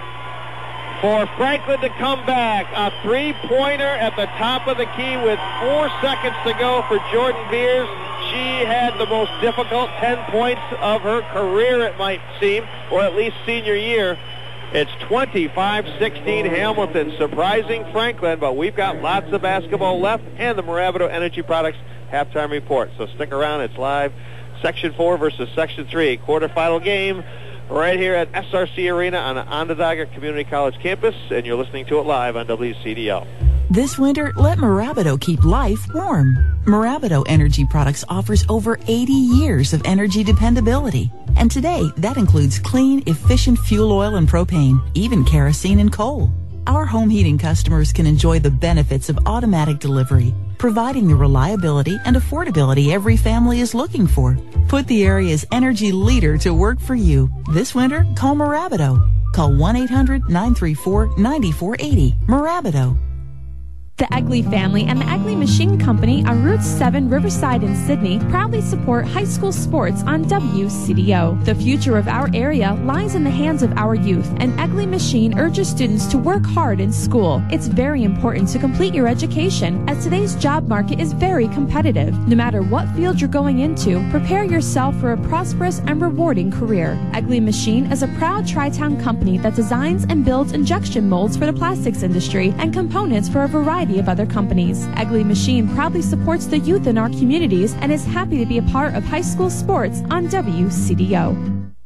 for Franklin to come back. A three-pointer at the top of the key with four seconds to go for Jordan Beers. She had the most difficult ten points of her career, it might seem, or at least senior year. It's twenty-five sixteen Hamilton, surprising Franklin, but we've got lots of basketball left and the Moravito Energy Products halftime report. So stick around. It's live. Section four versus Section three, quarterfinal game right here at S R C Arena on the Onondaga Community College campus, and you're listening to it live on W C D O. This winter, let Moravito keep life warm. Moravito Energy Products offers over eighty years of energy dependability. And today, that includes clean, efficient fuel oil and propane, even kerosene and coal. Our home heating customers can enjoy the benefits of automatic delivery, providing the reliability and affordability every family is looking for. Put the area's energy leader to work for you. This winter, call Moravito. Call one eight hundred nine three four nine four eight zero. Moravito. The Egley family and the Egley Machine Company on Route seven Riverside in Sydney proudly support high school sports on W C D O. The future of our area lies in the hands of our youth, and Egley Machine urges students to work hard in school. It's very important to complete your education, as today's job market is very competitive. No matter what field you're going into, prepare yourself for a prosperous and rewarding career. Egley Machine is a proud Tri-Town company that designs and builds injection molds for the plastics industry and components for a variety of other companies. Egley Machine proudly supports the youth in our communities and is happy to be a part of high school sports on W C D O.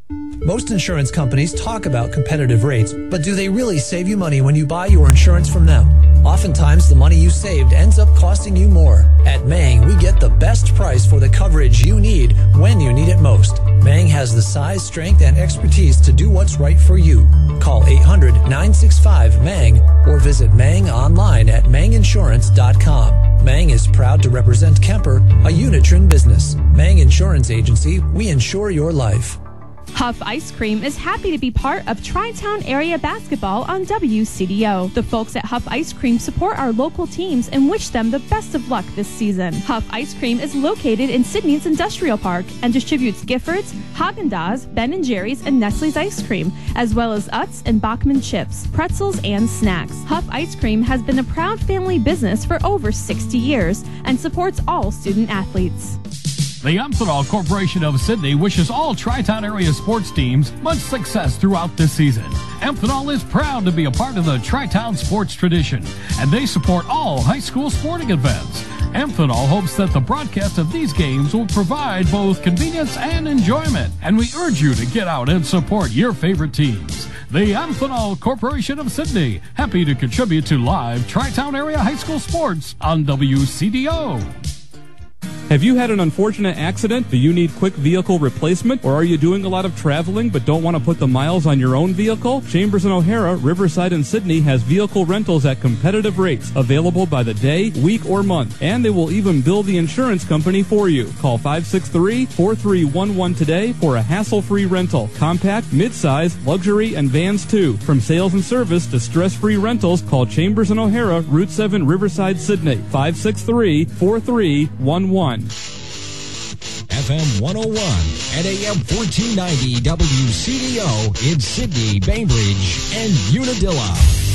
Most insurance companies talk about competitive rates, but do they really save you money when you buy your insurance from them? Oftentimes, the money you saved ends up costing you more. At Mang, we get the best price for the coverage you need when you need it most. Mang has the size, strength, and expertise to do what's right for you. Call eight hundred nine six five M A N G or visit Mang online at mang insurance dot com. Mang is proud to represent Kemper, a Unitron business. Mang Insurance Agency, we insure your life. Huff Ice Cream is happy to be part of Tri-Town area basketball on W C D O. The folks at Huff Ice Cream support our local teams and wish them the best of luck this season. Huff Ice Cream is located in Sydney's Industrial Park and distributes Giffords, Haagen-Dazs, Ben and Jerry's, and Nestle's ice cream, as well as Utz and Bachman chips, pretzels, and snacks. Huff Ice Cream has been a proud family business for over sixty years and supports all student athletes. The Amphenol Corporation of Sydney wishes all Tri-Town area sports teams much success throughout this season. Amphenol is proud to be a part of the Tri-Town sports tradition, and they support all high school sporting events. Amphenol hopes that the broadcast of these games will provide both convenience and enjoyment, and we urge you to get out and support your favorite teams. The Amphenol Corporation of Sydney, happy to contribute to live Tri-Town Area High School sports on W C D O. Have you had an unfortunate accident? Do you need quick vehicle replacement? Or are you doing a lot of traveling but don't want to put the miles on your own vehicle? Chambers and O'Hara, Riverside, and Sydney has vehicle rentals at competitive rates, available by the day, week, or month. And they will even bill the insurance company for you. Call five six three, four three one one today for a hassle-free rental. Compact, mid-size, luxury, and vans too. From sales and service to stress-free rentals, call Chambers and O'Hara, Route seven, Riverside, Sydney. five six three, four three one one. F M one oh one and A M fourteen ninety W C D O in Sydney, Bainbridge, and Unadilla.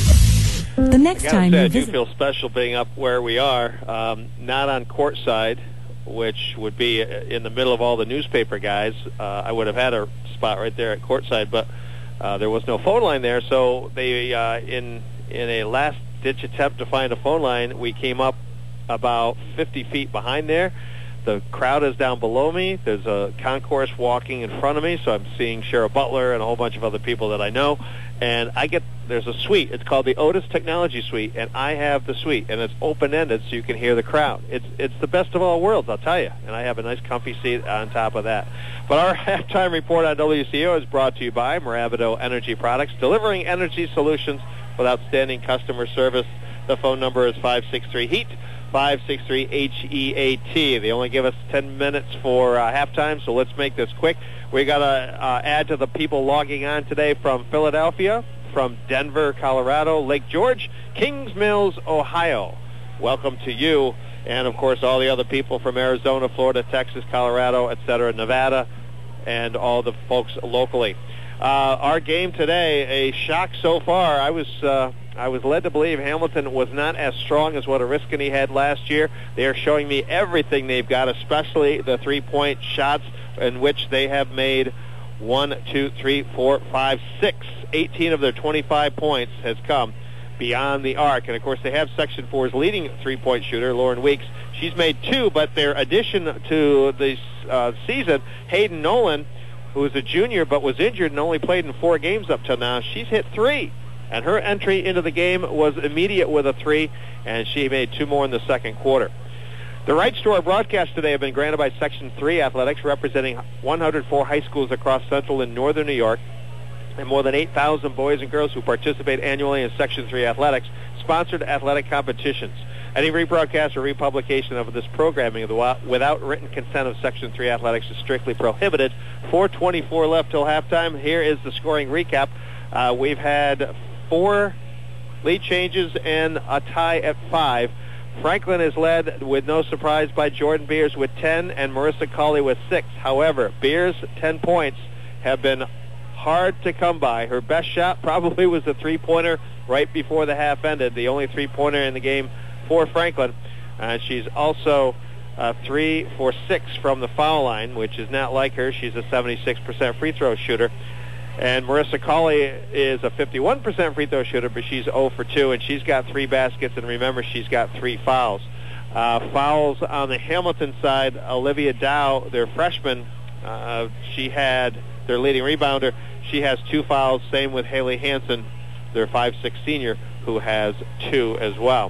The next time I you do visit... feel special being up where we are, um, not on courtside, which would be in the middle of all the newspaper guys. Uh, I would have had a spot right there at courtside, but uh, there was no phone line there, so they, uh, in in a last-ditch attempt to find a phone line, we came up about fifty feet behind there. The crowd is down below me. There's a concourse walking in front of me, so I'm seeing Cheryl Butler and a whole bunch of other people that I know. And I get, there's a suite. It's called the Otis Technology Suite, and I have the suite, and it's open-ended so you can hear the crowd. It's it's the best of all worlds, I'll tell you. And I have a nice comfy seat on top of that. But our halftime report on W C O is brought to you by Moravido Energy Products, delivering energy solutions with outstanding customer service. The phone number is five six three HEAT. five six three H E A T. They only give us ten minutes for uh, halftime, so let's make this quick. We got to uh, add to the people logging on today from Philadelphia, from Denver, Colorado, Lake George, Kings Mills, Ohio. Welcome to you, and of course all the other people from Arizona, Florida, Texas, Colorado, et cetera, Nevada, and all the folks locally. Uh, our game today, a shock so far. I was... Uh, I was led to believe Hamilton was not as strong as what Oriskany had last year. They are showing me everything they've got, especially the three-point shots in which they have made one, two, three, four, five, six. eighteen of their twenty-five points has come beyond the arc. And, of course, they have Section four's leading three-point shooter, Lauren Weeks. She's made two, but their addition to the uh, season, Hayden Nolan, who is a junior but was injured and only played in four games up till now, she's hit three. And her entry into the game was immediate with a three, and she made two more in the second quarter. The rights to our broadcast today have been granted by Section three Athletics, representing one hundred four high schools across central and northern New York, and more than eight thousand boys and girls who participate annually in Section three Athletics, sponsored athletic competitions. Any rebroadcast or republication of this programming without written consent of Section three Athletics is strictly prohibited. four twenty-four left till halftime. Here is the scoring recap. Uh, we've had four lead changes and a tie at five. Franklin is led with no surprise by Jordan Beers with ten and Marissa Colley with six. However, Beers' ten points have been hard to come by. Her best shot probably was the three-pointer right before the half ended, the only three-pointer in the game for Franklin. Uh, she's also uh, three for six from the foul line, which is not like her. She's a seventy-six percent free throw shooter. And Marissa Colley is a fifty-one percent free throw shooter, but she's zero for two, and she's got three baskets, and remember, she's got three fouls. Uh, fouls on the Hamilton side, Olivia Dow, their freshman, uh, she had their leading rebounder. She has two fouls, same with Haley Hansen, their five six senior, who has two as well.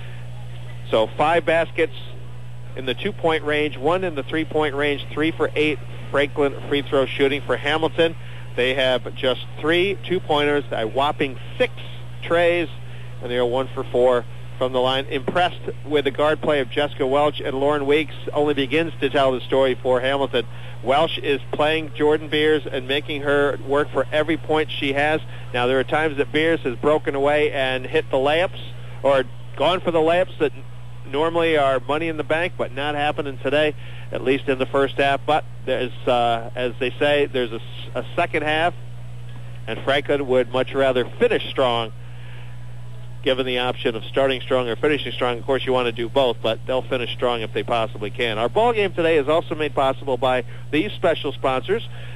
So five baskets in the two-point range, one in the three-point range, three for eight Franklin free throw shooting. For Hamilton, they have just three two-pointers, a whopping six trays, and they are one for four from the line. Impressed with the guard play of Jessica Welch, and Lauren Weeks only begins to tell the story for Hamilton. Welch is playing Jordan Beers and making her work for every point she has. Now, there are times that Beers has broken away and hit the layups, or gone for the layups that normally are money in the bank, but not happening today, at least in the first half. But there's, uh, as they say, there's a, a second half, and Franklin would much rather finish strong, given the option of starting strong or finishing strong. Of course, you want to do both, but they'll finish strong if they possibly can. Our ball game today is also made possible by these special sponsors.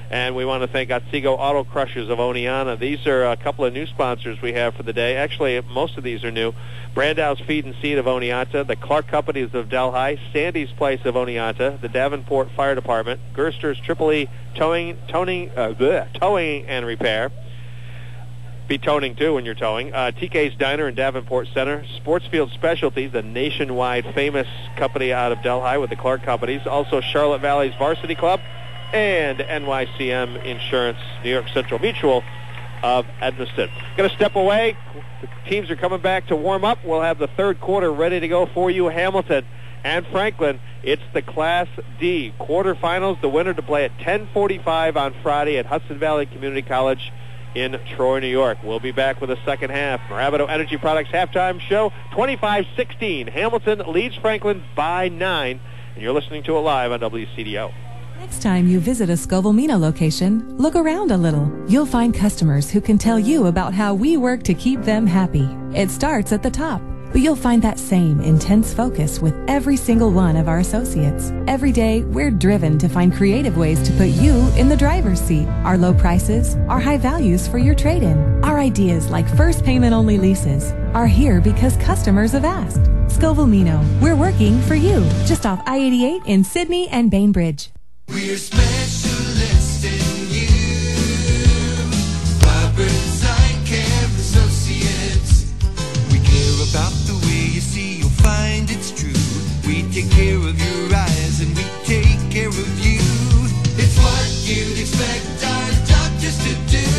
And we want to thank Otsego Auto Crushers of Oneonta. These are a couple of new sponsors we have for the day. Actually, most of these are new. Brandau's Feed and Seed of Oneonta, the Clark Companies of Delhi, Sandy's Place of Oneonta, the Davenport Fire Department, Gerster's Triple E Towing, towing, uh, bleh, towing and Repair. Be toning, too, when you're towing. Uh, T K's Diner in Davenport Center. Sportsfield Specialties, the nationwide famous company out of Delhi with the Clark Companies. Also, Charlotte Valley's Varsity Club and N Y C M Insurance, New York Central Mutual of Edmiston. Going to step away. The teams are coming back to warm up. We'll have the third quarter ready to go for you. Hamilton and Franklin. It's the Class D quarterfinals. The winner to play at ten forty-five on Friday at Hudson Valley Community College in Troy, New York. We'll be back with the second half. Moravito Energy Products halftime show, twenty-five sixteen. Hamilton leads Franklin by nine, and you're listening to it live on W C D O. Next time you visit a Scoville-Mina location, look around a little. You'll find customers who can tell you about how we work to keep them happy. It starts at the top, but you'll find that same intense focus with every single one of our associates. Every day, we're driven to find creative ways to put you in the driver's seat. Our low prices, our high values for your trade-in, our ideas like first payment-only leases are here because customers have asked. Scoville-Mina, we're working for you. Just off I eighty-eight in Sydney and Bainbridge. We're specialists in you. Roberts Eye Care Associates. We care about the way you see, you'll find it's true. We take care of your eyes and we take care of you. It's what you'd expect our doctors to do.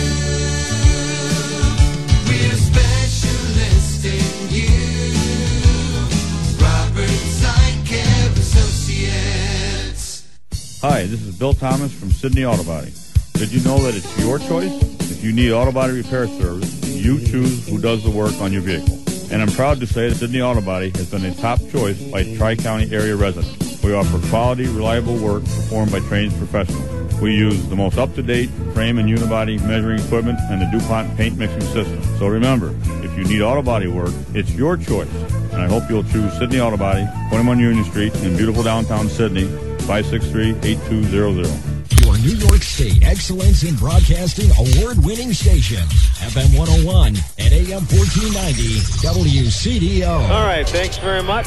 We're specialists in you. Roberts Eye Care Associates. Hi, this is Bill Thomas from Sydney Auto Body. Did you know that it's your choice? If you need auto body repair service, you choose who does the work on your vehicle. And I'm proud to say that Sydney Auto Body has been a top choice by Tri-County area residents. We offer quality, reliable work performed by trained professionals. We use the most up-to-date frame and unibody measuring equipment and the DuPont paint mixing system. So remember, if you need auto body work, it's your choice. And I hope you'll choose Sydney Auto Body, twenty-one Union Street in beautiful downtown Sydney, five six three, eight two zero zero. Your New York State Excellence in Broadcasting award-winning station, F M one oh one and A M fourteen ninety, W C D O. All right, thanks very much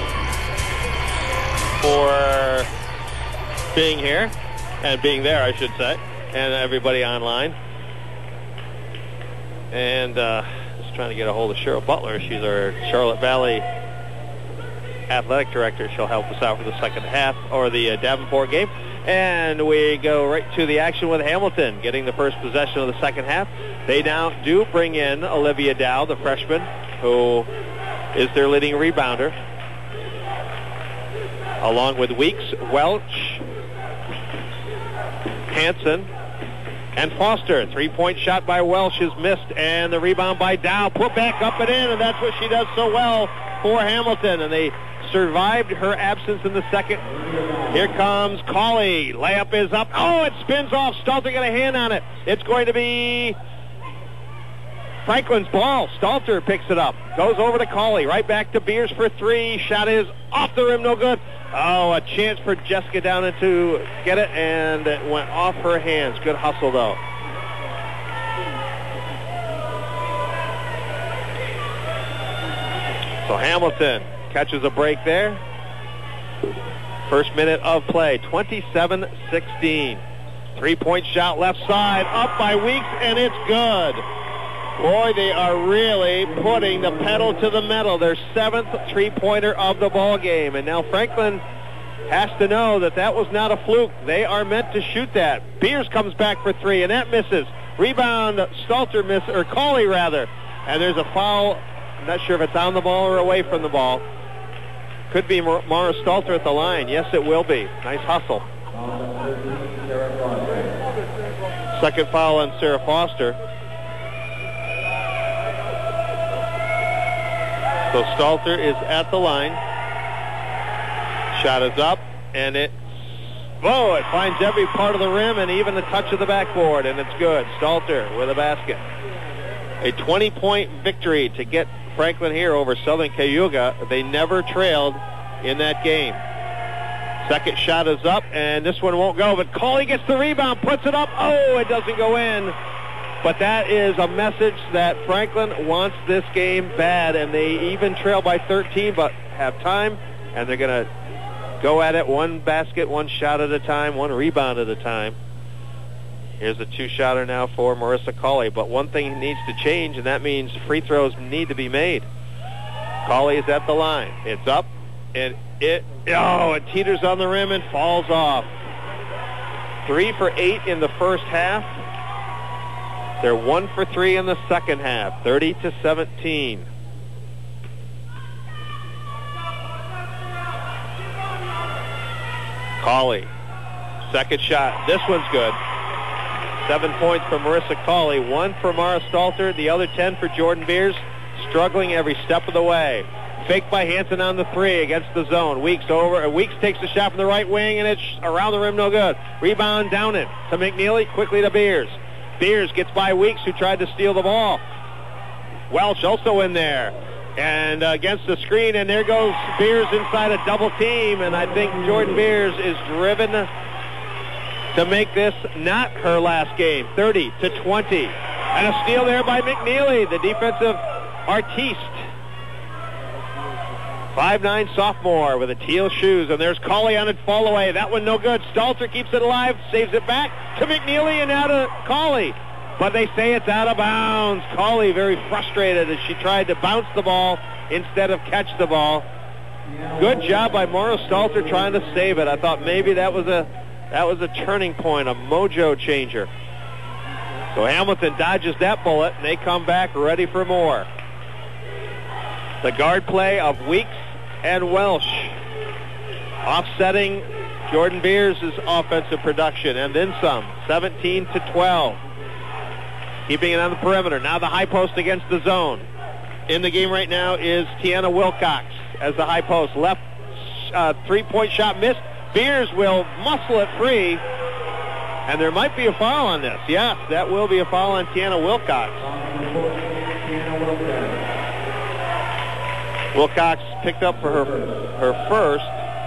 for being here, and being there, I should say, and everybody online. And uh, just trying to get a hold of Cheryl Butler. She's our Charlotte Valley athletic director. She'll help us out for the second half, or the uh, Davenport game. And we go right to the action with Hamilton getting the first possession of the second half. They now do bring in Olivia Dow, the freshman, who is their leading rebounder, along with Weeks, Welch, Hanson, and Foster. Three-point shot by Welch is missed, and the rebound by Dow. Put back up and in, and that's what she does so well for Hamilton. And they survived her absence in the second. Here comes Cauley. Layup is up. Oh, it spins off. Stalter got a hand on it. It's going to be Franklin's ball. Stalter picks it up. Goes over to Cauley. Right back to Beers for three. Shot is off the rim. No good. Oh, a chance for Jessica Down to get it, and it went off her hands. Good hustle, though. So Hamilton catches a break there. First minute of play, twenty-seven sixteen. Three-point shot left side, up by Weeks, and it's good. Boy, they are really putting the pedal to the metal. Their seventh three-pointer of the ball game. And now Franklin has to know that that was not a fluke. They are meant to shoot that. Beers comes back for three, and that misses. Rebound, Stalter miss, or Cauley rather. And there's a foul. I'm not sure if it's on the ball or away from the ball. Could be Mara Stalter at the line. Yes, it will be. Nice hustle. Second foul on Sarah Foster. So Stalter is at the line. Shot is up, and it, whoa, it finds every part of the rim and even the touch of the backboard, and it's good. Stalter with a basket. A twenty-point victory to get Franklin here over Southern Cayuga. They never trailed in that game. Second shot is up, and this one won't go, but Cauley gets the rebound, puts it up. Oh, it doesn't go in. But that is a message that Franklin wants this game bad, and they even trail by thirteen, but have time, and they're going to go at it one basket, one shot at a time, one rebound at a time. Here's a two-shotter now for Marissa Cauley, but one thing needs to change, and that means free throws need to be made. Cauley is at the line. It's up, and it, oh, it teeters on the rim and falls off. Three for eight in the first half. They're one for three in the second half, thirty to seventeen. Cauley, second shot. This one's good. Seven points for Marissa Cauley, one for Mara Stalter, the other ten for Jordan Beers, struggling every step of the way. Fake by Hanson on the three against the zone. Weeks over. Weeks takes the shot from the right wing, and it's around the rim, no good. Rebound down it to McNeely, quickly to Beers. Beers gets by Weeks, who tried to steal the ball. Welch also in there. And uh, against the screen, and there goes Beers inside a double team, and I think Jordan Beers is driven to make this not her last game, thirty to twenty. And a steal there by McNeely, the defensive artiste. five nine sophomore with a teal shoes, and there's Cauley on it, fall away. That one no good. Stalter keeps it alive, saves it back to McNeely and now to Cauley. But they say it's out of bounds. Cauley very frustrated as she tried to bounce the ball instead of catch the ball. Good job by Maura Stalter trying to save it. I thought maybe that was a that was a turning point, a mojo changer. So Hamilton dodges that bullet, and they come back ready for more. The guard play of Weeks and Welsh, offsetting Jordan Beers' offensive production, and then some, seventeen to twelve. Keeping it on the perimeter. Now the high post against the zone. In the game right now is Tiana Wilcox as the high post. Left uh, three-point shot missed. Beers will muscle it free, and there might be a foul on this. Yes, that will be a foul on Tiana Wilcox. Wilcox picked up for her her first.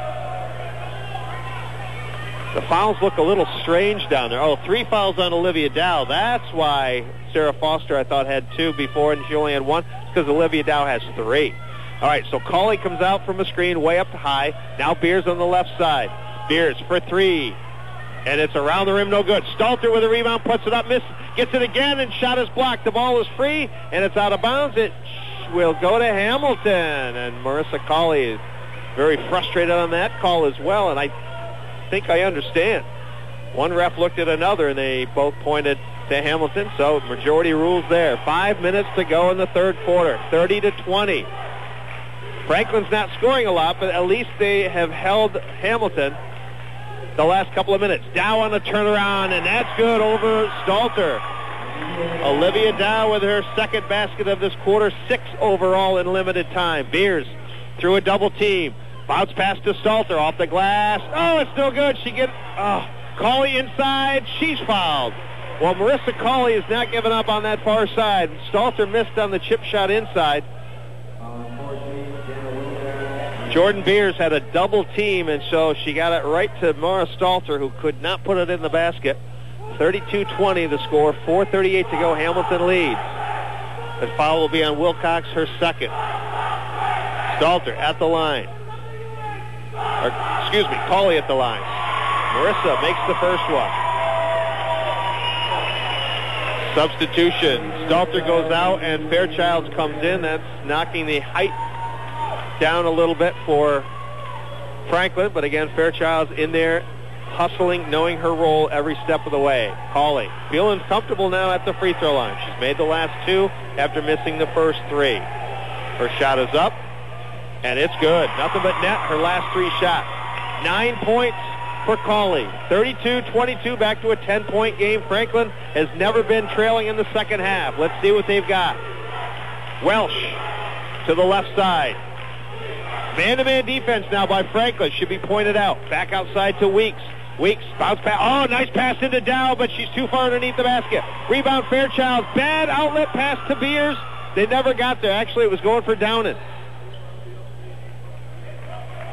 The fouls look a little strange down there. Oh, three fouls on Olivia Dow. That's why Sarah Foster, I thought, had two before, and she only had one. It's because Olivia Dow has three. All right, so Cauley comes out from a screen way up high. Now Beers on the left side. Beers for three. And it's around the rim, no good. Stalter with a rebound, puts it up, miss, gets it again, and shot is blocked. The ball is free, and it's out of bounds. It will go to Hamilton. And Marissa Cauley is very frustrated on that call as well, and I think I understand. One ref looked at another, and they both pointed to Hamilton, so majority rules there. Five minutes to go in the third quarter, thirty to twenty. Franklin's not scoring a lot, but at least they have held Hamilton the last couple of minutes. Dow on the turnaround, and that's good over Stalter. Olivia Dow with her second basket of this quarter, six overall in limited time. Beers through a double team. Bounce pass to Stalter off the glass. Oh, it's still good. She gets oh, Cauley inside. She's fouled. Well, Marissa Cauley is not giving up on that far side. Stalter missed on the chip shot inside. Jordan Beers had a double team, and so she got it right to Mara Stalter, who could not put it in the basket. thirty-two twenty the score. four thirty-eight to go. Hamilton leads. The foul will be on Wilcox, her second. Stalter at the line. Or, excuse me, Cauley at the line. Marissa makes the first one. Substitution. Stalter goes out and Fairchilds comes in. That's knocking the height down a little bit for Franklin. But again, Fairchilds in there hustling, knowing her role every step of the way. Cauley feeling comfortable now at the free throw line. She's made the last two after missing the first three. Her shot is up. And it's good. Nothing but net, her last three shots. Nine points for Cauley. thirty-two twenty-two, back to a ten-point game. Franklin has never been trailing in the second half. Let's see what they've got. Welsh to the left side. Man-to-man defense now by Franklin. Should be pointed out. Back outside to Weeks. Weeks, bounce pass. Oh, nice pass into Dow, but she's too far underneath the basket. Rebound Fairchild. Bad outlet pass to Beers. They never got there. Actually, it was going for Downen.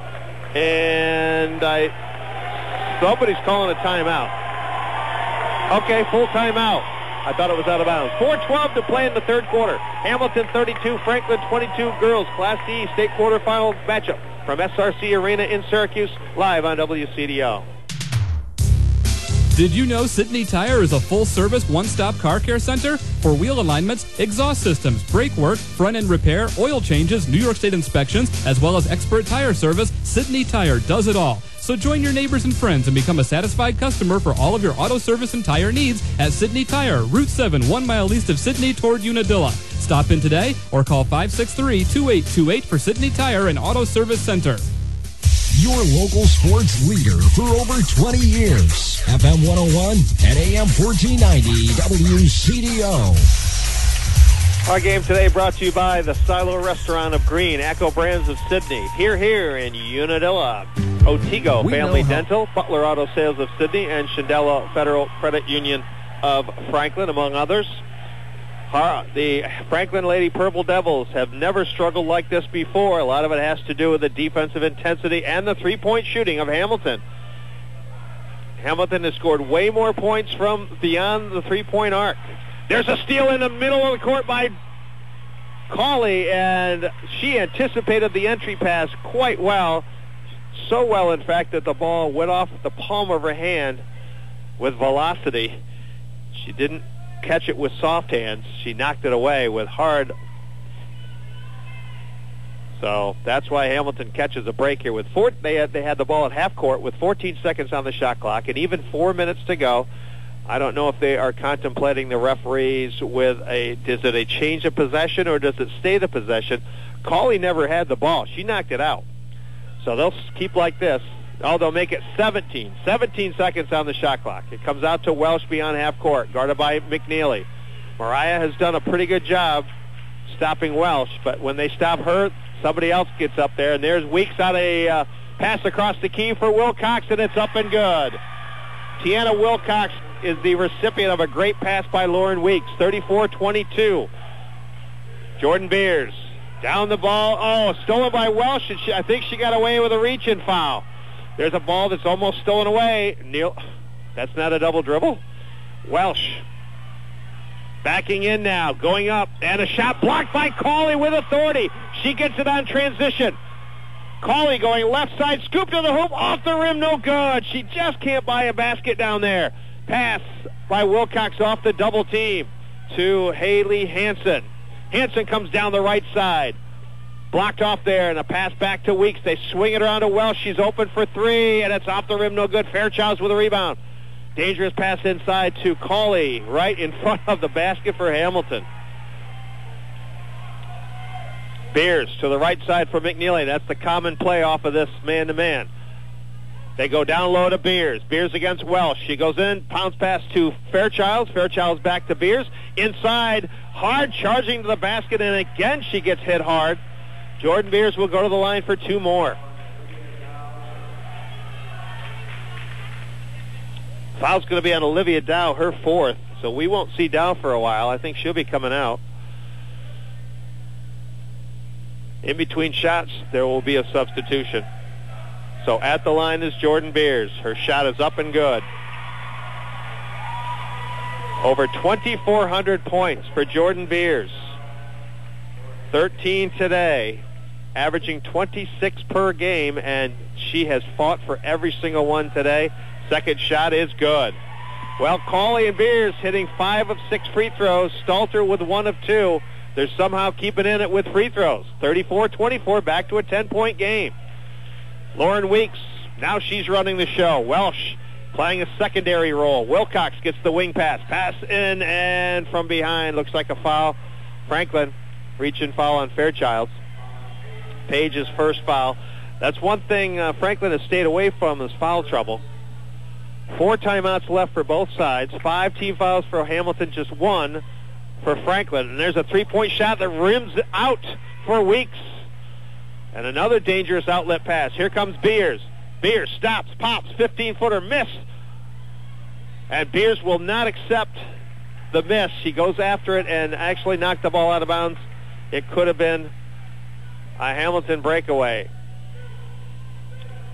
And I, somebody's calling a timeout. Okay, full timeout. I thought it was out of bounds. four twelve to play in the third quarter. Hamilton thirty-two, Franklin twenty-two. Girls Class D state quarterfinal matchup from S R C Arena in Syracuse, live on W C D O. Did you know Sydney Tire is a full-service, one-stop car care center for wheel alignments, exhaust systems, brake work, front-end repair, oil changes, New York State inspections, as well as expert tire service? Sydney Tire does it all. So join your neighbors and friends and become a satisfied customer for all of your auto service and tire needs at Sydney Tire, Route seven, one mile east of Sydney toward Unadilla. Stop in today or call five six three, two eight two eight for Sydney Tire and Auto Service Center. Your local sports leader for over twenty years. F M one oh one and A M fourteen ninety W C D O. Our game today brought to you by the Silo Restaurant of Green, Echo Brands of Sydney, Here Here in Unadilla, Otigo We Family know how- Dental, Butler Auto Sales of Sydney, and Shandella Federal Credit Union of Franklin, among others. Har- The Franklin Lady Purple Devils have never struggled like this before. A lot of it has to do with the defensive intensity and the three-point shooting of Hamilton. Hamilton has scored way more points from beyond the three-point arc. There's a steal in the middle of the court by Cawley, and she anticipated the entry pass quite well. So well, in fact, that the ball went off the palm of her hand with velocity. She didn't catch it with soft hands. She knocked it away with hard. So that's why Hamilton catches a break here. With four, they had, they had the ball at half court with fourteen seconds on the shot clock and even four minutes to go. I don't know if they are contemplating the referees with a, is it a change of possession or does it stay the possession? Cawley never had the ball. She knocked it out. So they'll keep like this. Oh, they'll make it seventeen. seventeen seconds on the shot clock. It comes out to Welsh beyond half court, guarded by McNeely. Mariah has done a pretty good job stopping Welsh, but when they stop her, somebody else gets up there, and there's Weeks on a uh, pass across the key for Wilcox, and it's up and good. Tiana Wilcox is the recipient of a great pass by Lauren Weeks, thirty-four twenty-two. Jordan Beers down the ball. Oh, stolen by Welsh, and she, I think she got away with a reach-in foul. There's a ball that's almost stolen away. Neil, that's not a double dribble. Welsh backing in now, going up, and a shot blocked by Cawley with authority. She gets it on transition. Cawley going left side, scoop to the hoop, off the rim, no good. She just can't buy a basket down there. Pass by Wilcox off the double team to Haley Hansen. Hansen comes down the right side. Blocked off there, and a pass back to Weeks. They swing it around to Welsh. She's open for three, and it's off the rim, no good. Fairchild's with a rebound. Dangerous pass inside to Cawley, right in front of the basket for Hamilton. Beers to the right side for McNeely. That's the common play off of this man-to-man. They go down low to Beers. Beers against Welsh. She goes in, pounds pass to Fairchild. Fairchild's back to Beers. Inside, hard, charging to the basket, and again she gets hit hard. Jordan Beers will go to the line for two more. Foul's going to be on Olivia Dow, her fourth, so we won't see Dow for a while. I think she'll be coming out. In between shots, there will be a substitution. So at the line is Jordan Beers. Her shot is up and good. Over twenty-four hundred points for Jordan Beers. thirteen today, averaging twenty-six per game, and she has fought for every single one today. Second shot is good. Well, Cawley and Beers hitting five of six free throws. Stalter with one of two. They're somehow keeping in it with free throws. thirty-four twenty-four, back to a ten-point game. Lauren Weeks, now she's running the show. Welsh playing a secondary role. Wilcox gets the wing pass. Pass in and from behind. Looks like a foul. Franklin, reach-in foul on Fairchild. Page's first foul. That's one thing uh, Franklin has stayed away from is foul trouble. Four timeouts left for both sides. Five team fouls for Hamilton, just one for Franklin. And there's a three-point shot that rims out for Weeks. And another dangerous outlet pass. Here comes Beers. Beers stops, pops, fifteen-footer, miss. And Beers will not accept the miss. She goes after it and actually knocked the ball out of bounds. It could have been a Hamilton breakaway.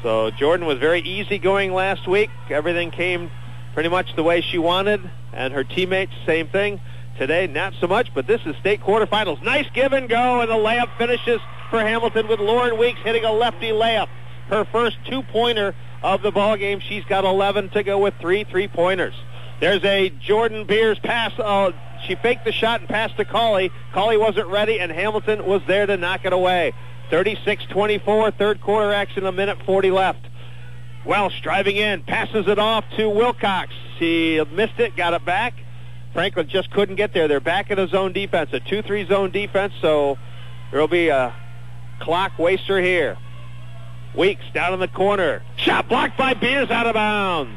So Jordan was very easygoing last week. Everything came pretty much the way she wanted, and her teammates, same thing. Today, not so much, but this is state quarterfinals. Nice give and go, and the layup finishes for Hamilton with Lauren Weeks hitting a lefty layup. Her first two-pointer of the ball game. She's got eleven to go with three three-pointers. There's a Jordan Beers pass. Uh, she faked the shot and passed to Cawley. Cawley wasn't ready, and Hamilton was there to knock it away. thirty-six twenty-four, third quarter action, a minute forty left. Welsh driving in, passes it off to Wilcox. She missed it, got it back. Franklin just couldn't get there. They're back in a zone defense, a two three zone defense, so there will be a clock waster here. Weeks down in the corner. Shot blocked by Beers, out of bounds.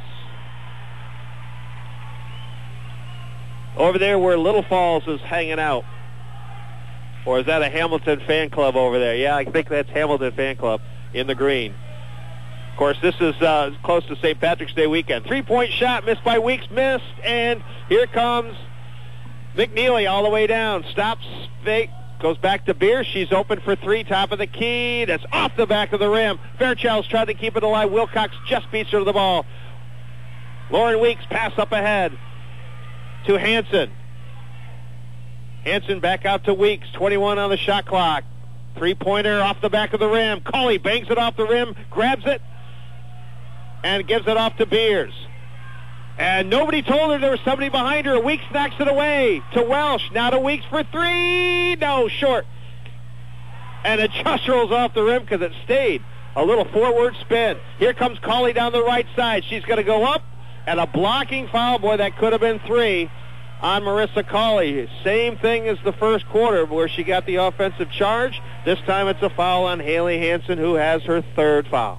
Over there where Little Falls is hanging out. Or is that a Hamilton fan club over there? Yeah, I think that's Hamilton fan club in the green. Of course, this is uh, close to Saint Patrick's Day weekend. Three-point shot missed by Weeks, missed, and here comes McNeely all the way down. Stops, fake, goes back to Beers. She's open for three, top of the key. That's off the back of the rim. Fairchild's trying to keep it alive. Wilcox just beats her to the ball. Lauren Weeks pass up ahead to Hanson. Hanson back out to Weeks. twenty-one on the shot clock. Three-pointer off the back of the rim. Cawley bangs it off the rim, grabs it, and gives it off to Beers. And nobody told her there was somebody behind her. Weeks knocks it away to Welsh. Now to Weeks for three. No, short. And it just rolls off the rim because it stayed. A little forward spin. Here comes Cawley down the right side. She's going to go up, and a blocking foul. Boy, that could have been three on Marissa Cawley. Same thing as the first quarter where she got the offensive charge. This time it's a foul on Haley Hanson, who has her third foul.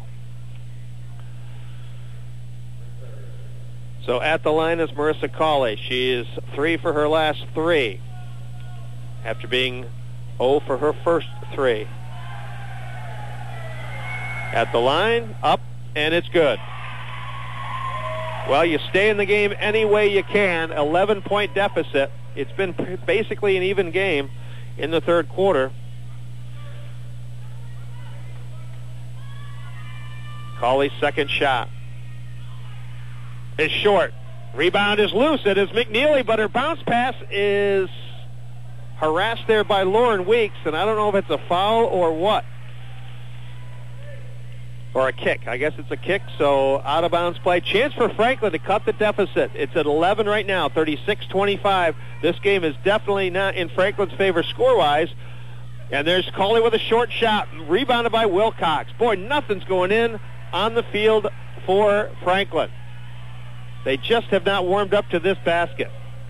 So at the line is Marissa Cawley. She is three for her last three after being zero for her first three. At the line, up, and it's good. Well, you stay in the game any way you can. eleven-point deficit. It's been basically an even game in the third quarter. Cawley's second shot is short. Rebound is loose. It is McNeely, but her bounce pass is harassed there by Lauren Weeks, and I don't know if it's a foul or what. Or a kick. I guess it's a kick, so out-of-bounds play. Chance for Franklin to cut the deficit. It's at eleven right now, thirty-six twenty-five. This game is definitely not in Franklin's favor score-wise. And there's Cawley with a short shot, rebounded by Wilcox. Boy, nothing's going in on the field for Franklin. They just have not warmed up to this basket.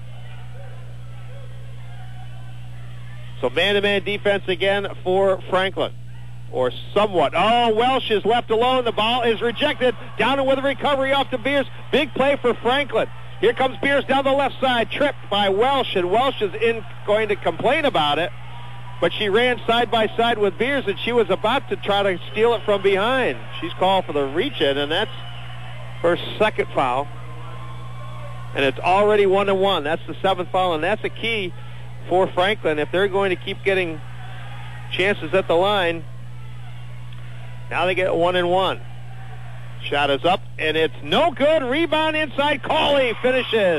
So man-to-man defense again for Franklin. Or somewhat. Oh, Welsh is left alone. The ball is rejected. Down and with a recovery off to Beers. Big play for Franklin. Here comes Beers down the left side. Tripped by Welsh, and Welsh is in going to complain about it. But she ran side by side with Beers, and she was about to try to steal it from behind. She's called for the reach-in, and that's her second foul. And it's already one and one. That's the seventh foul, and that's a key for Franklin if they're going to keep getting chances at the line. Now they get one and one. Shot is up, and it's no good. Rebound inside. Cawley finishes.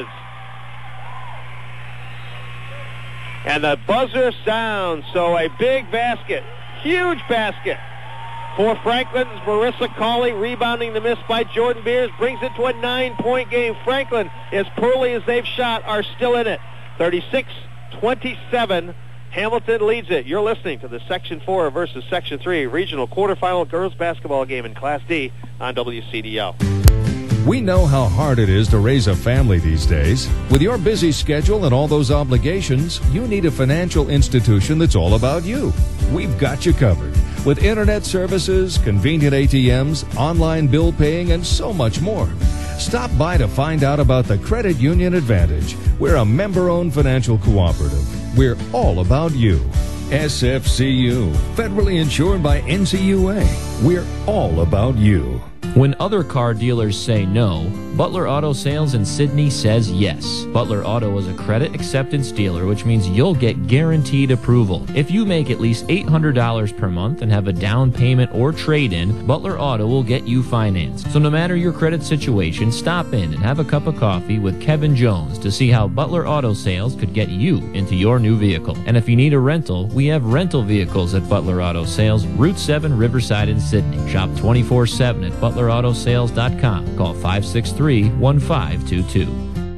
And the buzzer sounds. So a big basket, huge basket for Franklin's Marissa Cawley, rebounding the miss by Jordan Beers, brings it to a nine-point game. Franklin, as poorly as they've shot, are still in it. thirty-six twenty-seven. Hamilton leads it. You're listening to the Section four versus Section three regional quarterfinal girls basketball game in Class D on W C D O. We know how hard it is to raise a family these days. With your busy schedule and all those obligations, you need a financial institution that's all about you. We've got you covered with internet services, convenient A T Ms, online bill paying, and so much more. Stop by to find out about the Credit Union Advantage. We're a member-owned financial cooperative. We're all about you. S F C U, federally insured by N C U A. We're all about you. When other car dealers say no, Butler Auto Sales in Sydney says yes. Butler Auto is a credit acceptance dealer, which means you'll get guaranteed approval. If you make at least eight hundred dollars per month and have a down payment or trade-in, Butler Auto will get you financed. So no matter your credit situation, stop in and have a cup of coffee with Kevin Jones to see how Butler Auto Sales could get you into your new vehicle. And if you need a rental, we have rental vehicles at Butler Auto Sales, Route seven, Riverside in Sydney. Shop twenty-four seven at butler auto sales dot com. Call five six three, one five two two.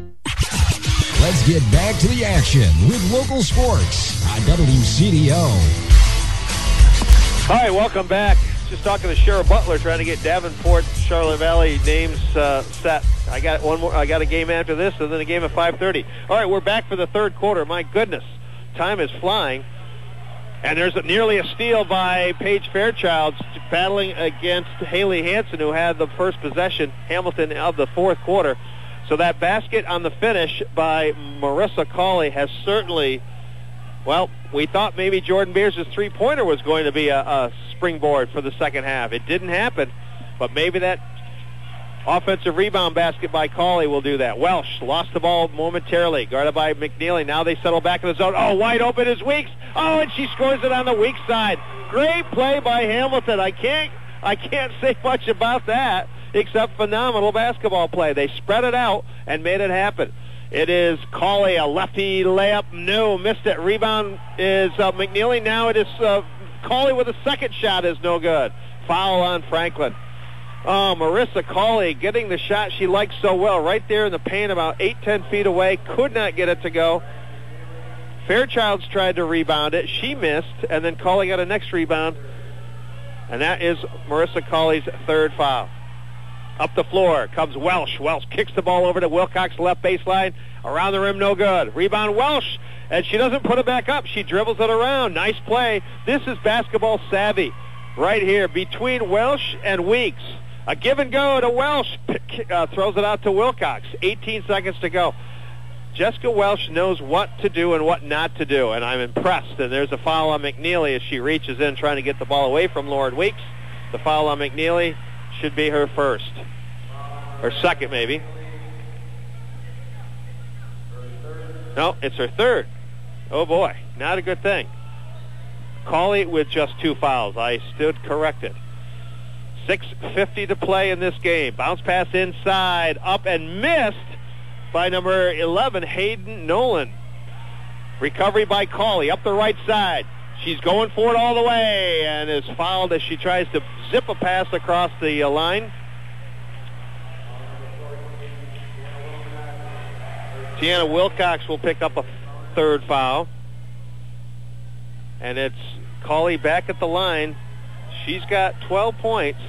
Let's get back to the action with local sports on W C D O. All right, welcome back. Just talking to Sheriff Butler, trying to get Davenport, Charlotte Valley names uh, set. I got one more. I got a game after this, and then a game at five thirty. All right, we're back for the third quarter. My goodness, time is flying. And there's a, nearly a steal by Paige Fairchild, battling against Haley Hansen, who had the first possession, Hamilton, of the fourth quarter. So that basket on the finish by Marissa Cawley has certainly, well, we thought maybe Jordan Beers' three-pointer was going to be a, a springboard for the second half. It didn't happen, but maybe that offensive rebound basket by Cawley will do that. Welsh lost the ball momentarily, guarded by McNeely. Now they settle back in the zone. Oh, wide open is Weeks. Oh, and she scores it on the weak side. Great play by Hamilton. I can't, I can't say much about that except phenomenal basketball play. They spread it out and made it happen. It is Cawley, a lefty layup. No, missed it. Rebound is uh, McNeely. Now it is uh, Cawley with a second shot is no good. Foul on Franklin. Oh, Marissa Cawley getting the shot she likes so well right there in the paint about eight, ten feet away. Could not get it to go. Fairchild's tried to rebound it. She missed, and then Cawley got a next rebound. And that is Marissa Cawley's third foul. Up the floor comes Welsh. Welsh kicks the ball over to Wilcox, left baseline. Around the rim, no good. Rebound Welsh, and she doesn't put it back up. She dribbles it around. Nice play. This is basketball savvy right here between Welsh and Weeks. A give and go to Welsh. Uh, throws it out to Wilcox. eighteen seconds to go. Jessica Welsh knows what to do and what not to do, and I'm impressed. And there's a foul on McNeely as she reaches in trying to get the ball away from Lauren Weeks. The foul on McNeely should be her first. Or second, maybe. No, it's her third. Oh, boy. Not a good thing. Cawley with just two fouls. I stood corrected. six fifty to play in this game. Bounce pass inside. Up and missed by number eleven, Hayden Nolan. Recovery by Cawley up the right side. She's going for it all the way and is fouled as she tries to zip a pass across the uh, line. Tiana Wilcox will pick up a third foul. And it's Cawley back at the line. She's got twelve points.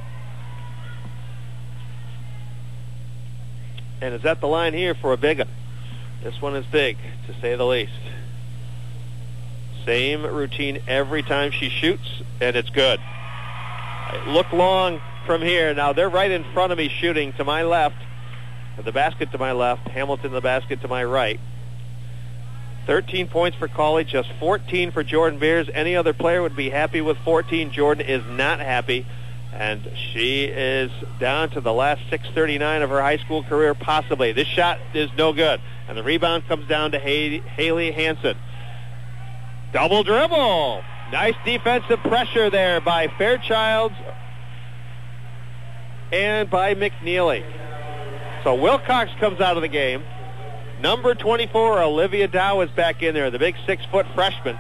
And is at the line here for a big one. This one is big, to say the least. Same routine every time she shoots, and it's good. I look long from here. Now they're right in front of me shooting to my left. The basket to my left, Hamilton the basket to my right. thirteen points for Cawley, just fourteen for Jordan Beers. Any other player would be happy with fourteen. Jordan is not happy, and she is down to the last six thirty-nine of her high school career, possibly. This shot is no good, and the rebound comes down to Hay- Haley Hansen. Double dribble. Nice defensive pressure there by Fairchild and by McNeely. So Wilcox comes out of the game. Number twenty-four, Olivia Dow, is back in there, the big six-foot freshman.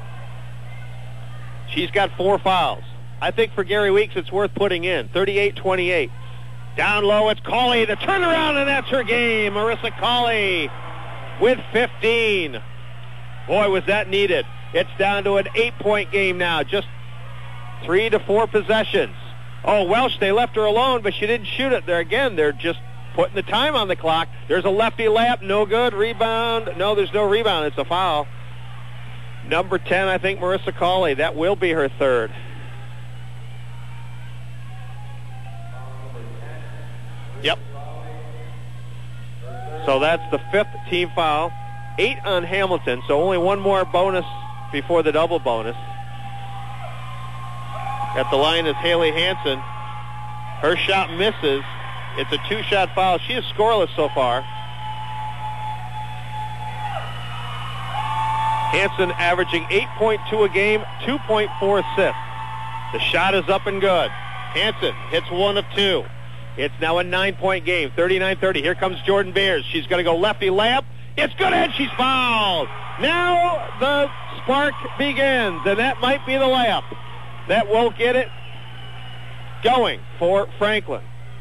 She's got four fouls. I think for Gary Weeks it's worth putting in. thirty-eight twenty-eight. Down low, it's Cawley. The turnaround, and that's her game. Marissa Cawley with fifteen. Boy, was that needed. It's down to an eight-point game now. Just three to four possessions. Oh, Welsh, they left her alone, but she didn't shoot it. There again, they're just putting the time on the clock. There's a lefty layup, no good. Rebound, no, there's no rebound. It's a foul. Number ten, I think, Marissa Cawley. That will be her third. Yep. So that's the fifth team foul. Eight on Hamilton, so only one more bonus before the double bonus. At the line is Haley Hansen. Her shot misses. It's a two-shot foul. She is scoreless so far. Hanson averaging eight point two a game, two point four assists. The shot is up and good. Hanson hits one of two. It's now a nine-point game, thirty-nine thirty. Here comes Jordan Beers. She's going to go lefty layup. It's good, and she's fouled. Now the spark begins, and that might be the layup. That will get it going for Franklin.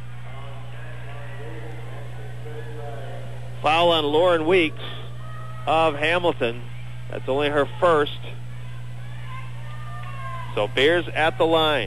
Foul on Lauren Weeks of Hamilton. That's only her first. So Bears at the line.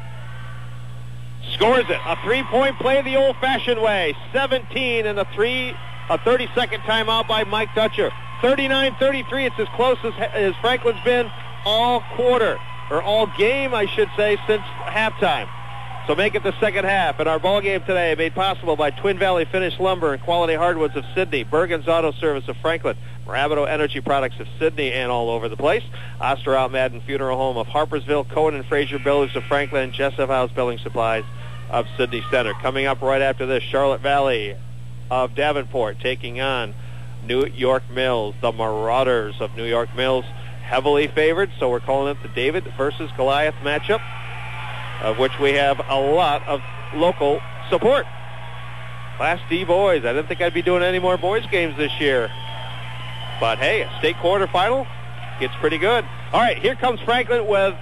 Scores it. A three-point play the old-fashioned way. seventeen and a three, a thirty-second timeout by Mike Dutcher. thirty-nine thirty-three. It's as close as, as Franklin's been all quarter, or all game, I should say, since halftime. So make it the second half. And our ball game today made possible by Twin Valley Finished Lumber and Quality Hardwoods of Sydney, Bergen's Auto Service of Franklin, Moravido Energy Products of Sydney and all over the place, Osterhout Madden Funeral Home of Harpersville, Cohen and Fraser Builders of Franklin, Jessup House Building Supplies of Sydney Center. Coming up right after this, Charlotte Valley of Davenport taking on New York Mills. The Marauders of New York Mills heavily favored, so we're calling it the David versus Goliath matchup, of which we have a lot of local support. Class D boys. I didn't think I'd be doing any more boys games this year. But hey, a state quarterfinal gets pretty good. All right, here comes Franklin with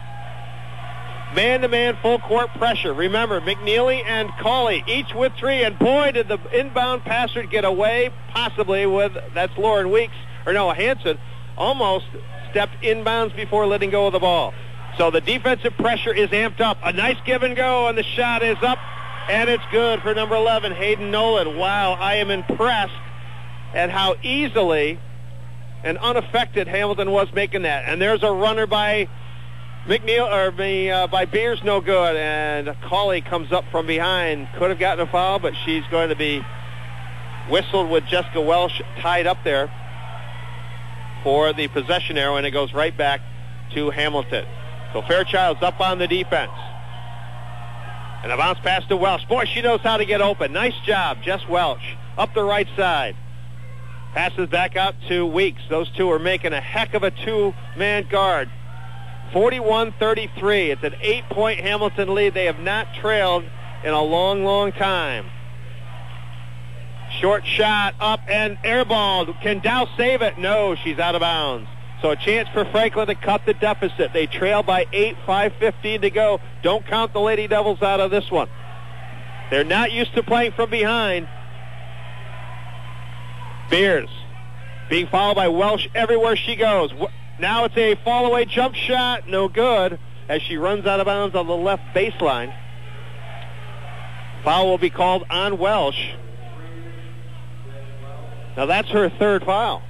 man-to-man full court pressure. Remember, McNeely and Cawley each with three, and boy, did the inbound passer get away, possibly with, that's Lauren Weeks, or no, Hanson, almost stepped inbounds before letting go of the ball. So the defensive pressure is amped up. A nice give and go, and the shot is up, and it's good for number eleven, Hayden Nolan. Wow, I am impressed at how easily and unaffected Hamilton was making that. And there's a runner by McNeil, or me, uh, by Beers, no good, and Cawley comes up from behind. Could have gotten a foul, but she's going to be whistled with Jessica Welsh tied up there for the possession arrow, and it goes right back to Hamilton. So Fairchild's up on the defense. And a bounce pass to Welsh. Boy, she knows how to get open. Nice job, Jess Welch. Up the right side. Passes back out to Weeks. Those two are making a heck of a two-man guard. forty-one thirty-three. It's an eight-point Hamilton lead. They have not trailed in a long, long time. Short shot up and airballed. Can Dow save it? No, she's out of bounds. So a chance for Franklin to cut the deficit. They trail by eight, five fifteen to go. Don't count the Lady Devils out of this one. They're not used to playing from behind. Beers being followed by Welsh everywhere she goes. Now it's a fall-away jump shot. No good as she runs out of bounds on the left baseline. Foul will be called on Welsh. Now that's her third foul.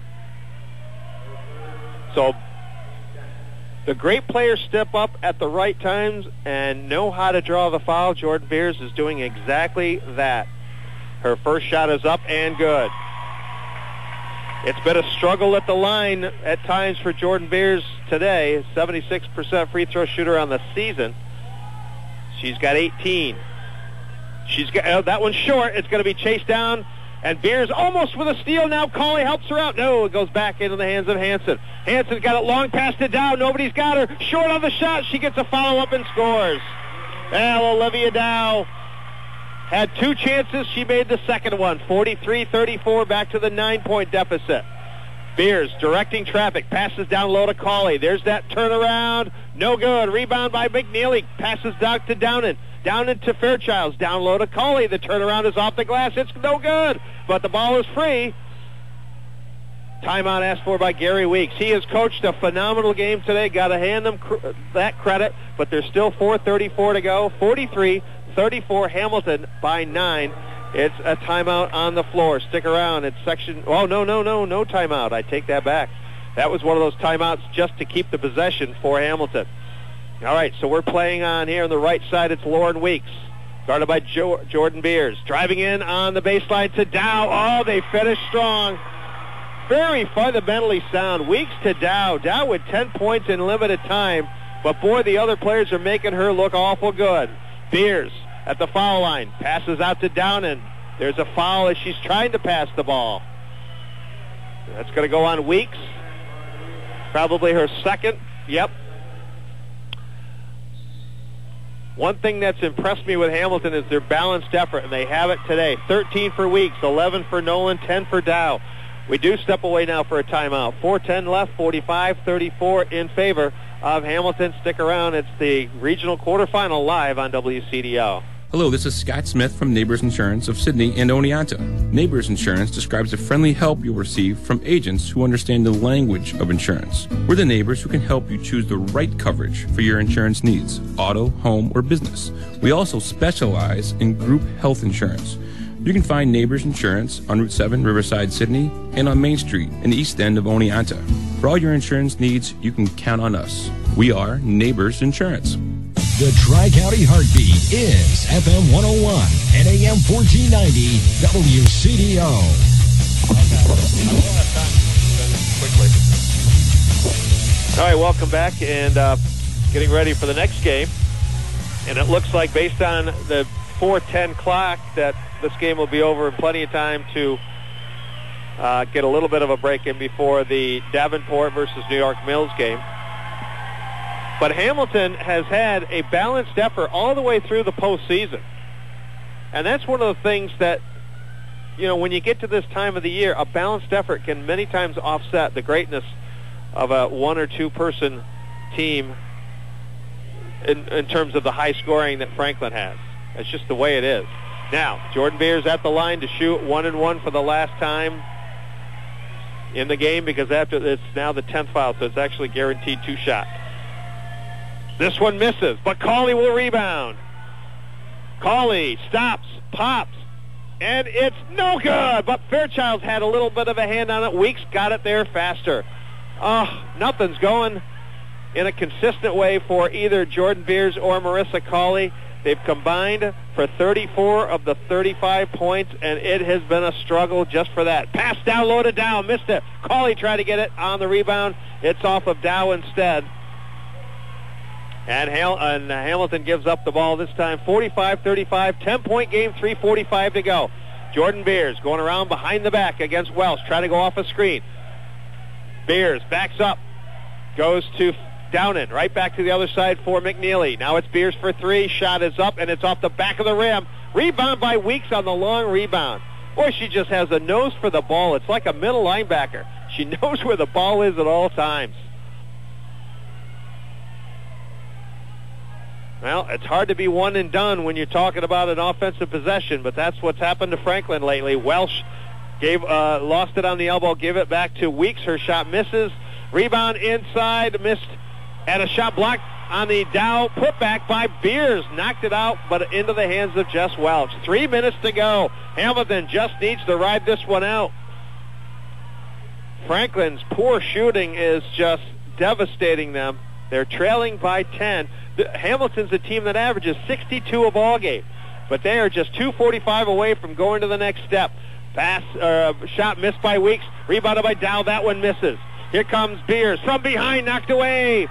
So the great players step up at the right times and know how to draw the foul. Jordan Beers is doing exactly that. Her first shot is up and good. It's been a struggle at the line at times for Jordan Beers today. seventy-six percent free throw shooter on the season. She's got eighteen. She's got uh, that one's short. It's going to be chased down. And Beers almost with a steal. Now Cawley helps her out. No, it goes back into the hands of Hanson. Hanson's got it long pass to Dow. Nobody's got her. Short on the shot. She gets a follow-up and scores. Well, Olivia Dow had two chances. She made the second one. forty-three thirty-four, back to the nine-point deficit. Beers directing traffic. Passes down low to Cawley. There's that turnaround. No good. Rebound by McNeely. Passes down to Downen. Down into Fairchilds. Down low to Cawley. The turnaround is off the glass. It's no good. But the ball is free. Timeout asked for by Gary Weeks. He has coached a phenomenal game today. Got to hand them cr- that credit. But there's still four thirty-four to go. forty-three thirty-four Hamilton by nine. It's a timeout on the floor. Stick around. It's section. Oh, no, no, no. No timeout. I take that back. That was one of those timeouts just to keep the possession for Hamilton. All right, so we're playing on here on the right side. It's Lauren Weeks, guarded by jo- Jordan Beers. Driving in on the baseline to Dow. Oh, they finished strong. Very fundamentally sound. Weeks to Dow. Dow with ten points in limited time. But, boy, the other players are making her look awful good. Beers at the foul line. Passes out to Downen. There's a foul as she's trying to pass the ball. That's going to go on Weeks. Probably her second. Yep. One thing that's impressed me with Hamilton is their balanced effort, and they have it today. thirteen for Weeks, eleven for Nolan, ten for Dow. We do step away now for a timeout. four ten left, forty-five thirty-four in favor of Hamilton. Stick around. It's the regional quarterfinal live on W C D O. Hello, this is Scott Smith from Neighbors Insurance of Sydney and Oneonta. Neighbors Insurance describes the friendly help you'll receive from agents who understand the language of insurance. We're the neighbors who can help you choose the right coverage for your insurance needs, auto, home, or business. We also specialize in group health insurance. You can find Neighbors Insurance on Route seven, Riverside, Sydney, and on Main Street in the east end of Oneonta. For all your insurance needs, you can count on us. We are Neighbors Insurance. The Tri-County Heartbeat is F M one oh one and A M fourteen ninety W C D O. All right, welcome back, and uh, getting ready for the next game. And it looks like, based on the four ten clock, that this game will be over in plenty of time to uh, get a little bit of a break in before the Davenport versus New York Mills game. But Hamilton has had a balanced effort all the way through the postseason. And that's one of the things that, you know, when you get to this time of the year, a balanced effort can many times offset the greatness of a one or two person team in, in terms of the high scoring that Franklin has. It's just the way it is. Now, Jordan Beers at the line to shoot one and one for the last time in the game, because after it's now the tenth foul, so it's actually guaranteed two shots. This one misses, but Cawley will rebound. Cawley stops, pops, and it's no good. But Fairchild's had a little bit of a hand on it. Weeks got it there faster. Oh, nothing's going in a consistent way for either Jordan Beers or Marissa Cawley. They've combined for thirty-four of the thirty-five points, and it has been a struggle just for that. Pass down low to Dow, missed it. Cawley tried to get it on the rebound. It's off of Dow instead. And, Hal- and Hamilton gives up the ball this time, forty-five thirty-five, ten-point game, three forty-five to go. Jordan Beers going around behind the back against Welsh, trying to go off a screen. Beers backs up, goes to Downen, right back to the other side for McNeely. Now it's Beers for three, shot is up, and it's off the back of the rim. Rebound by Weeks on the long rebound. Boy, she just has a nose for the ball. It's like a middle linebacker. She knows where the ball is at all times. Well, it's hard to be one and done when you're talking about an offensive possession, but that's what's happened to Franklin lately. Welsh gave uh, lost it on the elbow, gave it back to Weeks. Her shot misses. Rebound inside, missed, and a shot blocked on the Dow putback by Beers. Knocked it out, but into the hands of Jess Welch. Three minutes to go. Hamilton just needs to ride this one out. Franklin's poor shooting is just devastating them. They're trailing by ten. Hamilton's a team that averages sixty-two a ball game, but they are just two forty-five away from going to the next step. Pass, uh, shot missed by Weeks, rebounded by Dow. That one misses. Here comes Beers from behind, knocked away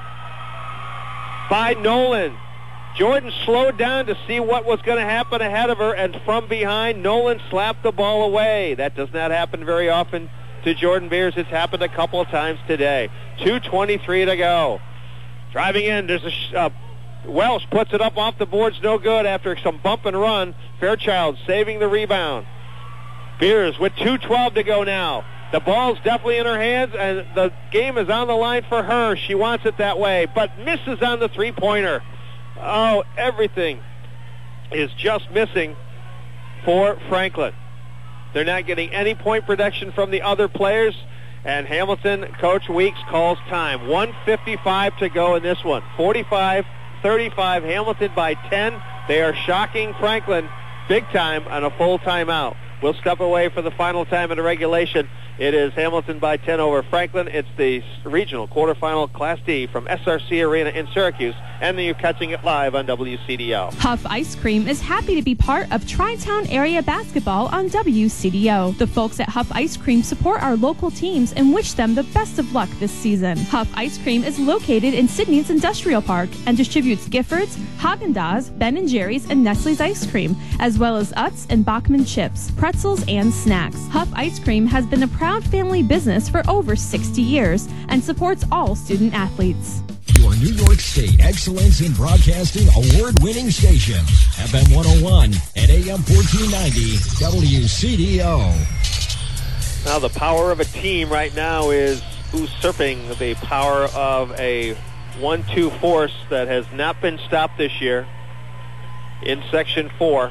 by Nolan. Jordan slowed down to see what was going to happen ahead of her, and from behind, Nolan slapped the ball away. That does not happen very often to Jordan Beers. It's happened a couple of times today. two twenty-three to go. Driving in, there's a sh- uh, Welsh puts it up off the boards, no good after some bump and run. Fairchild saving the rebound. Beers with two twelve to go now. The ball's definitely in her hands, and the game is on the line for her. She wants it that way, but misses on the three-pointer. Oh, everything is just missing for Franklin. They're not getting any point production from the other players. And Hamilton, Coach Weeks calls time. one fifty-five to go in this one. forty-five thirty-five, Hamilton by ten. They are shocking Franklin big time on a full timeout. We'll step away for the final time of the regulation. It is Hamilton by ten over Franklin. It's the regional quarterfinal Class D from S R C Arena in Syracuse, and you're catching it live on W C D O. Huff Ice Cream is happy to be part of Tri-Town Area Basketball on W C D O. The folks at Huff Ice Cream support our local teams and wish them the best of luck this season. Huff Ice Cream is located in Sydney's Industrial Park and distributes Giffords, Haagen-Dazs, Ben and Jerry's, and Nestle's Ice Cream, as well as Utz and Bachman chips, pretzels, and snacks. Huff Ice Cream has been a proud family business for over sixty years and supports all student athletes. Your New York State Excellence in Broadcasting award-winning station, F M one oh one and A M fourteen ninety W C D O. Now the power of a team right now is usurping the power of a one two force that has not been stopped this year in Section four.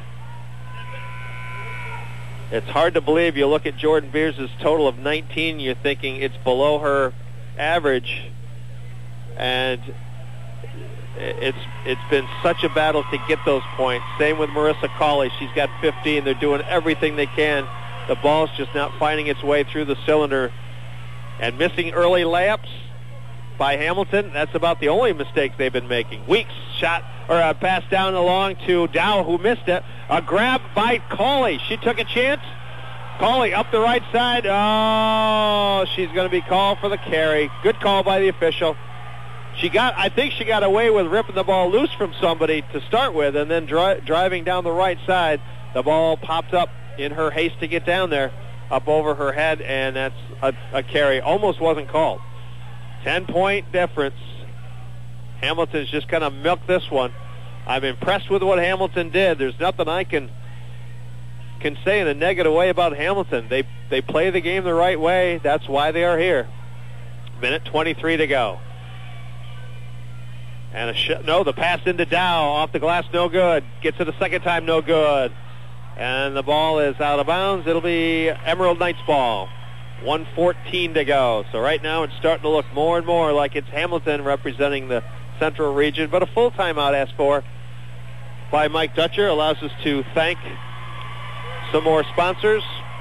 It's hard to believe. You look at Jordan Beers' total of nineteen, you're thinking it's below her average, and it's it's been such a battle to get those points. Same with Marissa Cawley. She's got fifteen. They're doing everything they can. The ball's just not finding its way through the cylinder. And missing early layups by Hamilton, that's about the only mistake they've been making. Weeks shot, or a pass down along to Dow, who missed it. A grab by Cawley. She took a chance. Cawley up the right side. Oh, she's going to be called for the carry. Good call by the official. She got, I think she got away with ripping the ball loose from somebody to start with, and then dri- driving down the right side. The ball popped up in her haste to get down there, up over her head, and that's a, a carry. Almost wasn't called. Ten-point difference. Hamilton's just kind of milked this one. I'm impressed with what Hamilton did. There's nothing I can can say in a negative way about Hamilton. They they play the game the right way. That's why they are here. Minute twenty-three to go. And a sh- no, the pass into Dow off the glass, no good. Gets it a second time, no good. And the ball is out of bounds. It'll be Emerald Knights ball. one fourteen to go. So right now it's starting to look more and more like it's Hamilton representing the Central region, but a full timeout asked for by Mike Dutcher allows us to thank some more sponsors.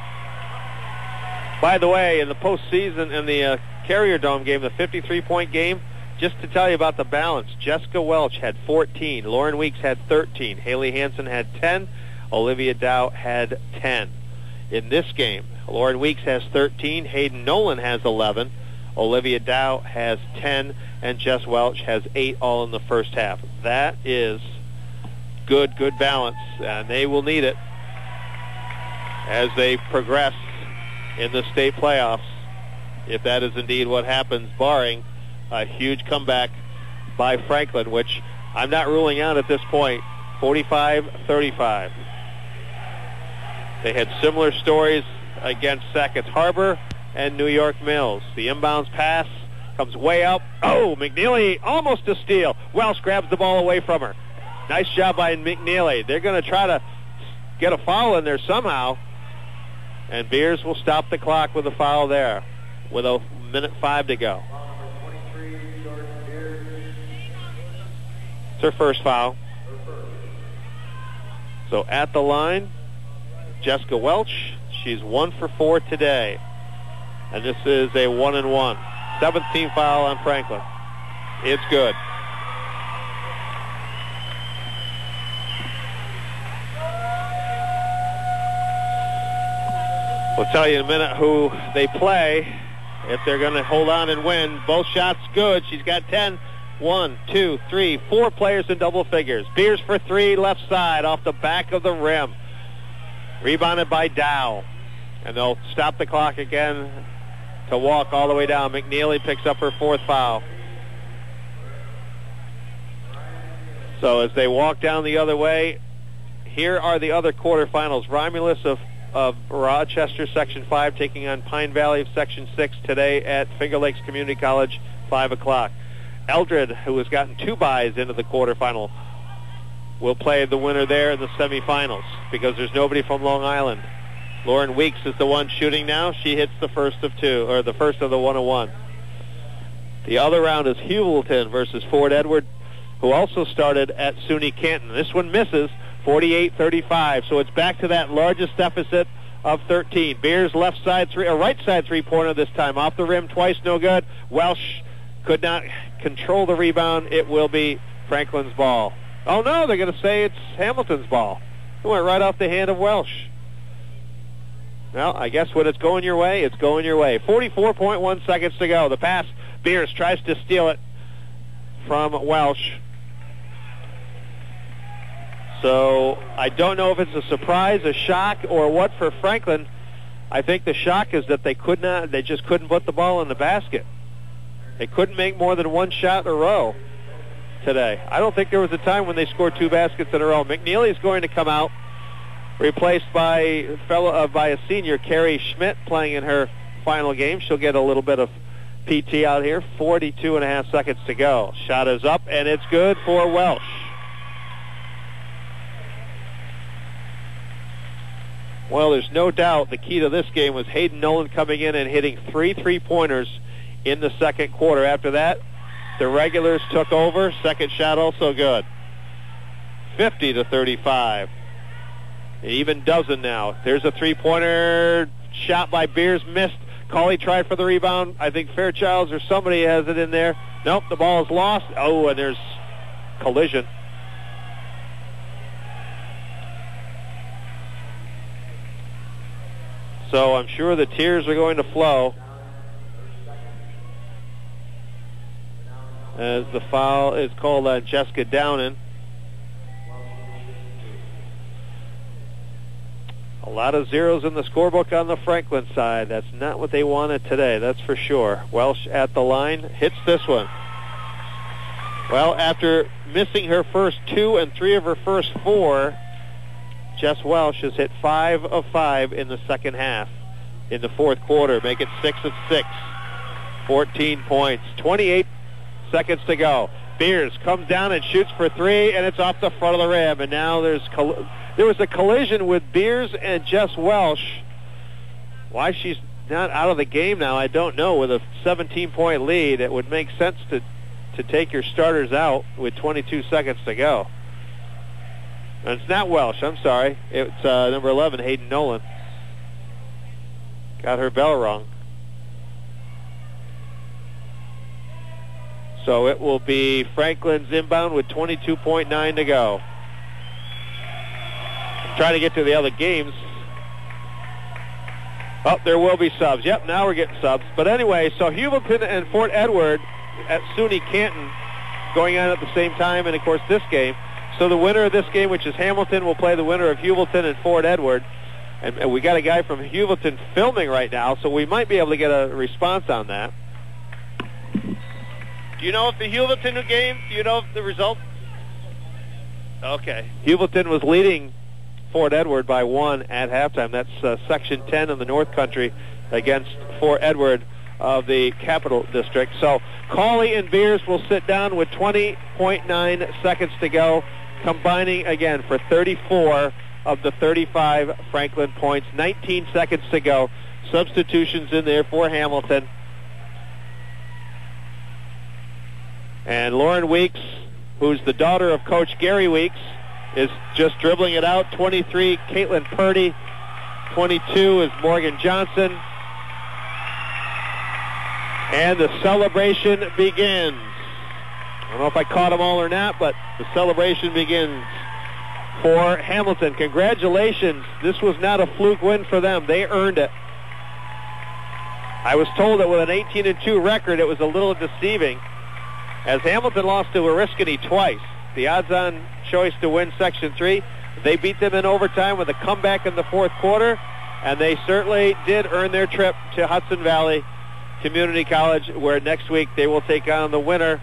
By the way, in the postseason, in the uh, Carrier Dome game, the fifty-three point game, just to tell you about the balance, Jessica Welch had fourteen, Lauren Weeks had thirteen, Haley Hansen had ten, Olivia Dow had ten. In this game, Lauren Weeks has thirteen, Hayden Nolan has eleven, Olivia Dow has ten, and Jess Welch has eight, all in the first half. That is good, good balance, and they will need it as they progress in the state playoffs, if that is indeed what happens, barring a huge comeback by Franklin, which I'm not ruling out at this point. forty-five thirty-five. They had similar stories against Sackett's Harbor and New York Mills. The inbounds pass comes way up. Oh, McNeely almost a steal. Welsh grabs the ball away from her. Nice job by McNeely. They're going to try to get a foul in there somehow. And Beers will stop the clock with a foul there with a minute five to go. It's her first foul. So at the line, Jessica Welch. She's one for four today. And this is a one and one. Seventh team foul on Franklin. It's good. We'll tell you in a minute who they play, if they're going to hold on and win. Both shots good. She's got ten. One, two, three, four players in double figures. Beers for three, left side, off the back of the rim. Rebounded by Dow. And they'll stop the clock again to walk all the way down. McNeely picks up her fourth foul. So as they walk down the other way, here are the other quarterfinals. Romulus of, of Rochester, Section five, taking on Pine Valley of Section six today at Finger Lakes Community College, five o'clock. Eldred, who has gotten two byes into the quarterfinal, will play the winner there in the semifinals because there's nobody from Long Island. Lauren Weeks is the one shooting now. She hits the first of two, or the first of the one oh one. The other round is Hewelton versus Fort Edward, who also started at SUNY Canton. This one misses, forty-eight thirty-five. So it's back to that largest deficit of thirteen. Beers left side three, or right side three-pointer this time. Off the rim twice, no good. Welsh could not control the rebound. It will be Franklin's ball. Oh, no, they're going to say it's Hamilton's ball. It went right off the hand of Welsh. Well, I guess when it's going your way, it's going your way. forty-four point one seconds to go. The pass, Beers tries to steal it from Welsh. So I don't know if it's a surprise, a shock, or what for Franklin. I think the shock is that they could not, they just couldn't put the ball in the basket. They couldn't make more than one shot in a row today. I don't think there was a time when they scored two baskets in a row. McNeely is going to come out, replaced by fellow uh, by a senior, Carrie Schmidt, playing in her final game. She'll get a little bit of P T out here. forty-two and a half seconds to go. Shot is up, and it's good for Welsh. Well, there's no doubt the key to this game was Hayden Nolan coming in and hitting three three-pointers in the second quarter. After that, the regulars took over. Second shot also good. fifty to thirty-five. Even dozen now. There's a three-pointer shot by Beers, missed. Cauley tried for the rebound. I think Fairchilds or somebody has it in there. Nope, the ball is lost. Oh, and there's collision. So I'm sure the tears are going to flow as the foul is called on Jessica Downen. A lot of zeros in the scorebook on the Franklin side. That's not what they wanted today, that's for sure. Welsh at the line, hits this one. Well, after missing her first two and three of her first four, Jess Welsh has hit five of five in the second half. In the fourth quarter, make it six of six. fourteen points. twenty-eight seconds to go. Beers comes down and shoots for three, and it's off the front of the rim. And now there's coll- there was a collision with Beers and Jess Welsh. Why she's not out of the game now, I don't know. With a seventeen-point lead, it would make sense to, to take your starters out with twenty-two seconds to go. And it's not Welsh, I'm sorry. It's uh, number eleven, Hayden Nolan. Got her bell rung. So it will be Franklin's inbound with twenty-two point nine to go. Trying to get to the other games. Oh, there will be subs. Yep, now we're getting subs. But anyway, so Heuvelton and Fort Edward at SUNY Canton going on at the same time, and of course this game. So the winner of this game, which is Hamilton, will play the winner of Heuvelton and Fort Edward. And, and we got a guy from Heuvelton filming right now, so we might be able to get a response on that. Do you know if the Heuvelton game, do you know if the result? Okay. Heuvelton was leading Fort Edward by one at halftime. That's uh, Section ten in the North Country against Fort Edward of the Capital District. So Cauley and Beers will sit down with twenty point nine seconds to go, combining again for thirty-four of the thirty-five Franklin points. nineteen seconds to go. Substitutions in there for Hamilton. And Lauren Weeks, who's the daughter of Coach Gary Weeks, is just dribbling it out. twenty-three, Caitlin Purdy. twenty-two is Morgan Johnson. And the celebration begins. I don't know if I caught them all or not, but the celebration begins for Hamilton. Congratulations. This was not a fluke win for them. They earned it. I was told that with an eighteen and two record, it was a little deceiving, as Hamilton lost to Oriskany twice. The odds-on choice to win Section three. They beat them in overtime with a comeback in the fourth quarter, and they certainly did earn their trip to Hudson Valley Community College, where next week they will take on the winner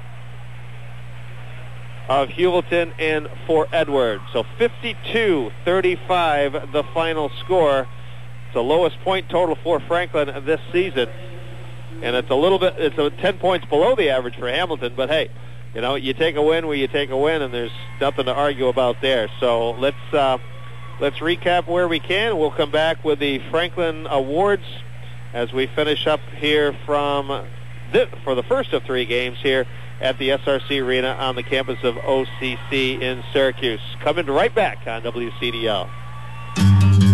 of Heuvelton and Fort Edward. So fifty-two thirty-five the final score. It's the lowest point total for Franklin this season. And it's a little bit, it's a ten points below the average for Hamilton, but hey, you know, you take a win where you take a win, and there's nothing to argue about there. So let's uh, let's recap where we can. We'll come back with the Franklin Awards as we finish up here from this, for the first of three games here at the S R C Arena on the campus of O C C in Syracuse. Coming right back on W C D L.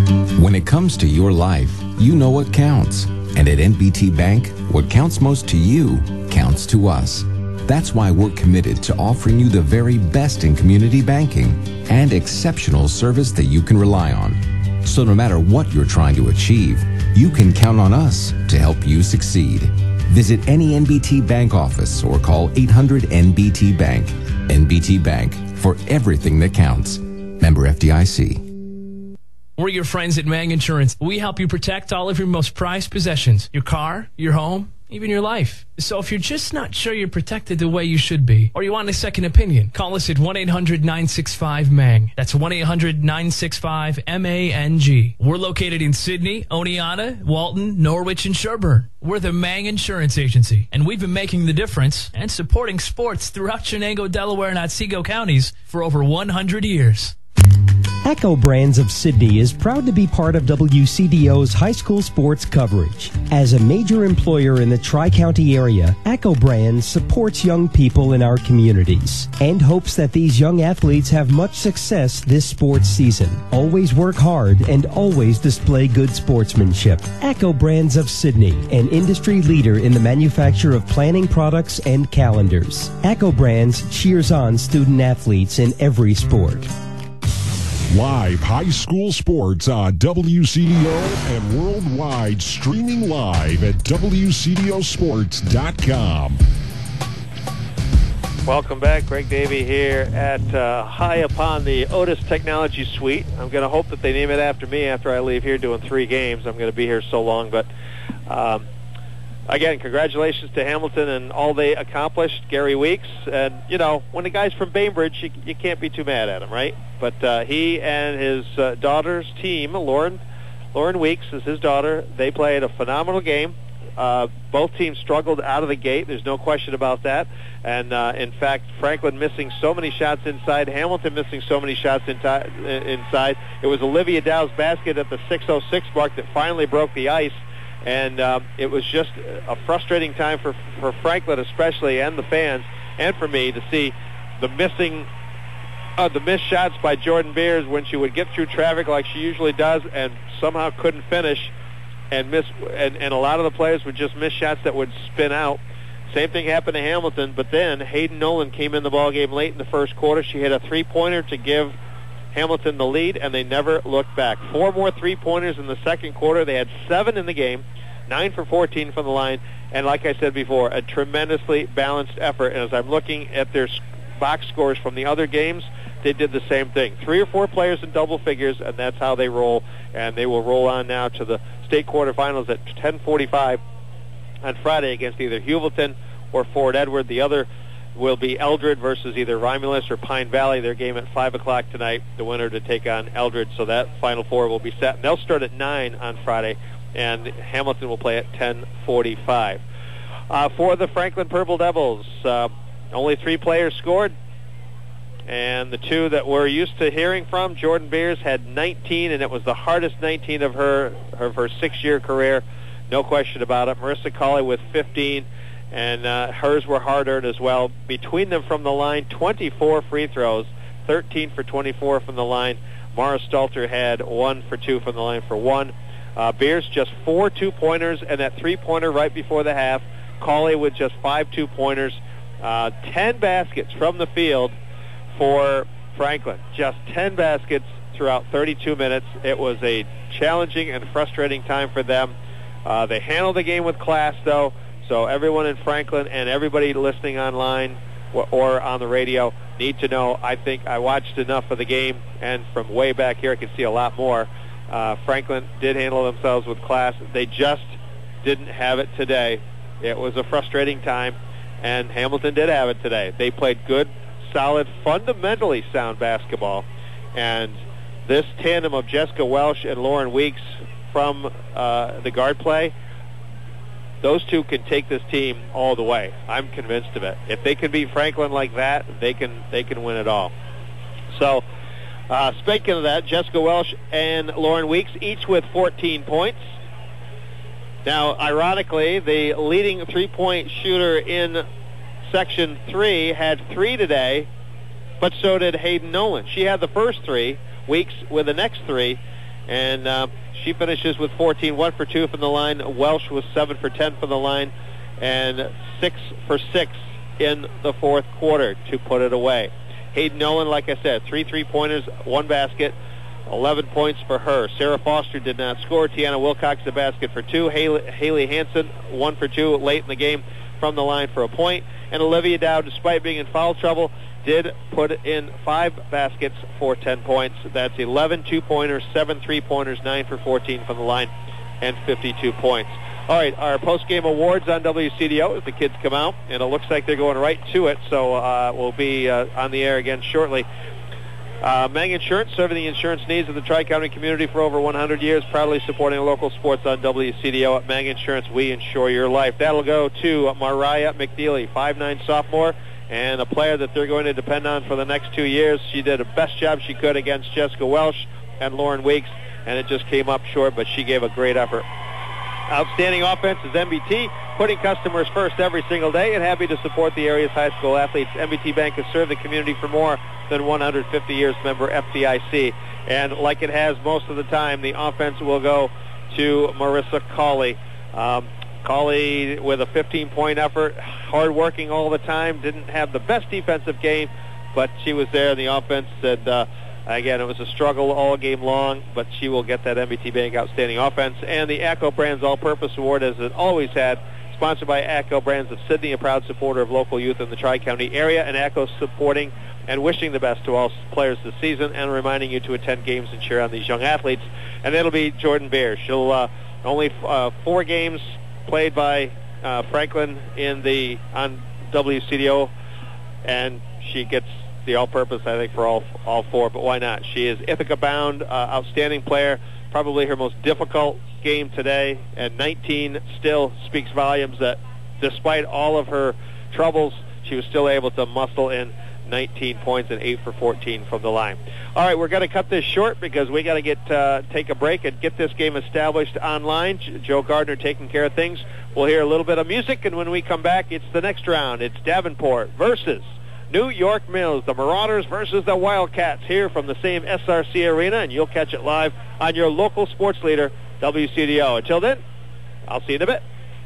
When it comes to your life, you know what counts. And at N B T Bank, what counts most to you counts to us. That's why we're committed to offering you the very best in community banking and exceptional service that you can rely on. So no matter what you're trying to achieve, you can count on us to help you succeed. Visit any N B T Bank office or call eight hundred N B T Bank. N B T Bank, for everything that counts. Member F D I C. We're your friends at Mang Insurance. We help you protect all of your most prized possessions, your car, your home, even your life. So if you're just not sure you're protected the way you should be, or you want a second opinion, call us at one eight hundred nine six five M A N G. That's one eight hundred nine six five M A N G. We're located in Sydney, Oneonta, Walton, Norwich, and Sherburne. We're the Mang Insurance Agency, and we've been making the difference and supporting sports throughout Chenango, Delaware, and Otsego counties for over one hundred years. Echo Brands of Sydney is proud to be part of W C D O's high school sports coverage. As a major employer in the Tri-County area, Echo Brands supports young people in our communities and hopes that these young athletes have much success this sports season. Always work hard and always display good sportsmanship. Echo Brands of Sydney, an industry leader in the manufacture of planning products and calendars. Echo Brands cheers on student athletes in every sport. Live high school sports on W C D O and worldwide, streaming live at W C D O sports dot com. Welcome back. Greg Davey here at uh, high upon the Otis Technology Suite. I'm going to hope that they name it after me after I leave here doing three games. I'm going to be here so long. But um, again, congratulations to Hamilton and all they accomplished, Gary Weeks. And, you know, when the guy's from Bainbridge, you, you can't be too mad at him, right? But uh, he and his uh, daughter's team, Lauren Lauren Weeks is his daughter, they played a phenomenal game. Uh, both teams struggled out of the gate. There's no question about that. And, uh, in fact, Franklin missing so many shots inside, Hamilton missing so many shots inti- inside. It was Olivia Dow's basket at the six oh six mark that finally broke the ice. And uh, it was just a frustrating time for, for Franklin especially and the fans and for me to see the missing uh, the missed shots by Jordan Beers when she would get through traffic like she usually does and somehow couldn't finish and miss and, and a lot of the players would just miss shots that would spin out. Same thing happened to Hamilton, but then Hayden Nolan came in the ballgame late in the first quarter. She hit a three-pointer to give Hamilton the lead, and they never looked back. Four more three-pointers in the second quarter. They had seven in the game, nine for fourteen from the line, and like I said before, a tremendously balanced effort. And as I'm looking at their box scores from the other games, they did the same thing. Three or four players in double figures, and that's how they roll, and they will roll on now to the state quarterfinals at ten forty-five on Friday against either Heuvelton or Fort Edward. The other will be Eldred versus either Romulus or Pine Valley. Their game at five o'clock tonight, the winner to take on Eldred. So that Final Four will be set. And they'll start at nine on Friday, and Hamilton will play at ten forty-five. Uh, for the Franklin Purple Devils, uh, only three players scored. And the two that we're used to hearing from, Jordan Beers had nineteen, and it was the hardest nineteen of her of her six-year career. No question about it. Marissa Colley with fifteen, and uh, hers were hard-earned as well. Between them from the line, twenty-four free throws, thirteen for twenty-four from the line. Mara Stalter had one for two from the line for one. Uh, Beers just four two-pointers, and that three-pointer right before the half. Colley with just five two-pointers. Uh, ten baskets from the field for Franklin. Just ten baskets throughout thirty-two minutes. It was a challenging and frustrating time for them. Uh, they handled the game with class, though, so everyone in Franklin and everybody listening online or, or on the radio need to know. I think I watched enough of the game, and from way back here I can see a lot more. Uh, Franklin did handle themselves with class. They just didn't have it today. It was a frustrating time, and Hamilton did have it today. They played good, solid, fundamentally sound basketball, and this tandem of Jessica Welsh and Lauren Weeks from uh, the guard play, those two can take this team all the way. I'm convinced of it. If they can beat Franklin like that, they can they can win it all. So, uh, speaking of that, Jessica Welsh and Lauren Weeks, each with fourteen points. Now, ironically, the leading three-point shooter in Section three had three today, but so did Hayden Nolan. She had the first three, Weeks with the next three, and uh, She finishes with fourteen, one for two from the line. Welsh was seven for ten from the line, and six for six in the fourth quarter to put it away. Hayden Nolan, like I said, three three-pointers, one basket, eleven points for her. Sarah Foster did not score. Tiana Wilcox, the basket for two. Haley, Haley Hansen, one for two late in the game from the line for a point. And Olivia Dow, despite being in foul trouble, did put in five baskets for ten points. That's eleven two-pointers, seven three-pointers, nine for fourteen from the line, and fifty-two points. All right, our post-game awards on W C D O as the kids come out, and it looks like they're going right to it, so uh, we'll be uh, on the air again shortly. Uh, Mang Insurance, serving the insurance needs of the Tri-County community for over one hundred years, proudly supporting local sports on W C D O. At Mang Insurance, we insure your life. That'll go to Mariah McNeely, five nine sophomore, and a player that they're going to depend on for the next two years. She did the best job she could against Jessica Welsh and Lauren Weeks, and it just came up short, but she gave a great effort. Outstanding offense is M B T, putting customers first every single day and happy to support the area's high school athletes. M B T Bank has served the community for more than one hundred fifty years, member F D I C. And like it has most of the time, the offense will go to Marissa Cawley. Um, Cawley with a fifteen-point effort, hard-working all the time, didn't have the best defensive game, but she was there in the offense. And, uh, again, it was a struggle all game long, but she will get that M B T Bank Outstanding Offense. And the ACCO Brands All-Purpose Award, as it always had, sponsored by ACCO Brands of Sidney, a proud supporter of local youth in the Tri-County area, and ACCO supporting and wishing the best to all players this season and reminding you to attend games and cheer on these young athletes. And it'll be Jordan Beer. She'll uh, only uh, four games played by uh, Franklin in the on W C D O, and she gets the all-purpose, I think, for all all four, but why not? She is Ithaca bound, uh, outstanding player, probably her most difficult game today, and nineteen still speaks volumes that despite all of her troubles, she was still able to muscle in nineteen points and eight for fourteen from the line. All right, we're going to cut this short because we got to get uh, take a break and get this game established online. Joe Gardner taking care of things. We'll hear a little bit of music, and when we come back, it's the next round. It's Davenport versus New York Mills, the Marauders versus the Wildcats, here from the same S R C Arena, and you'll catch it live on your local sports leader, W C D O. Until then, I'll see you in a bit.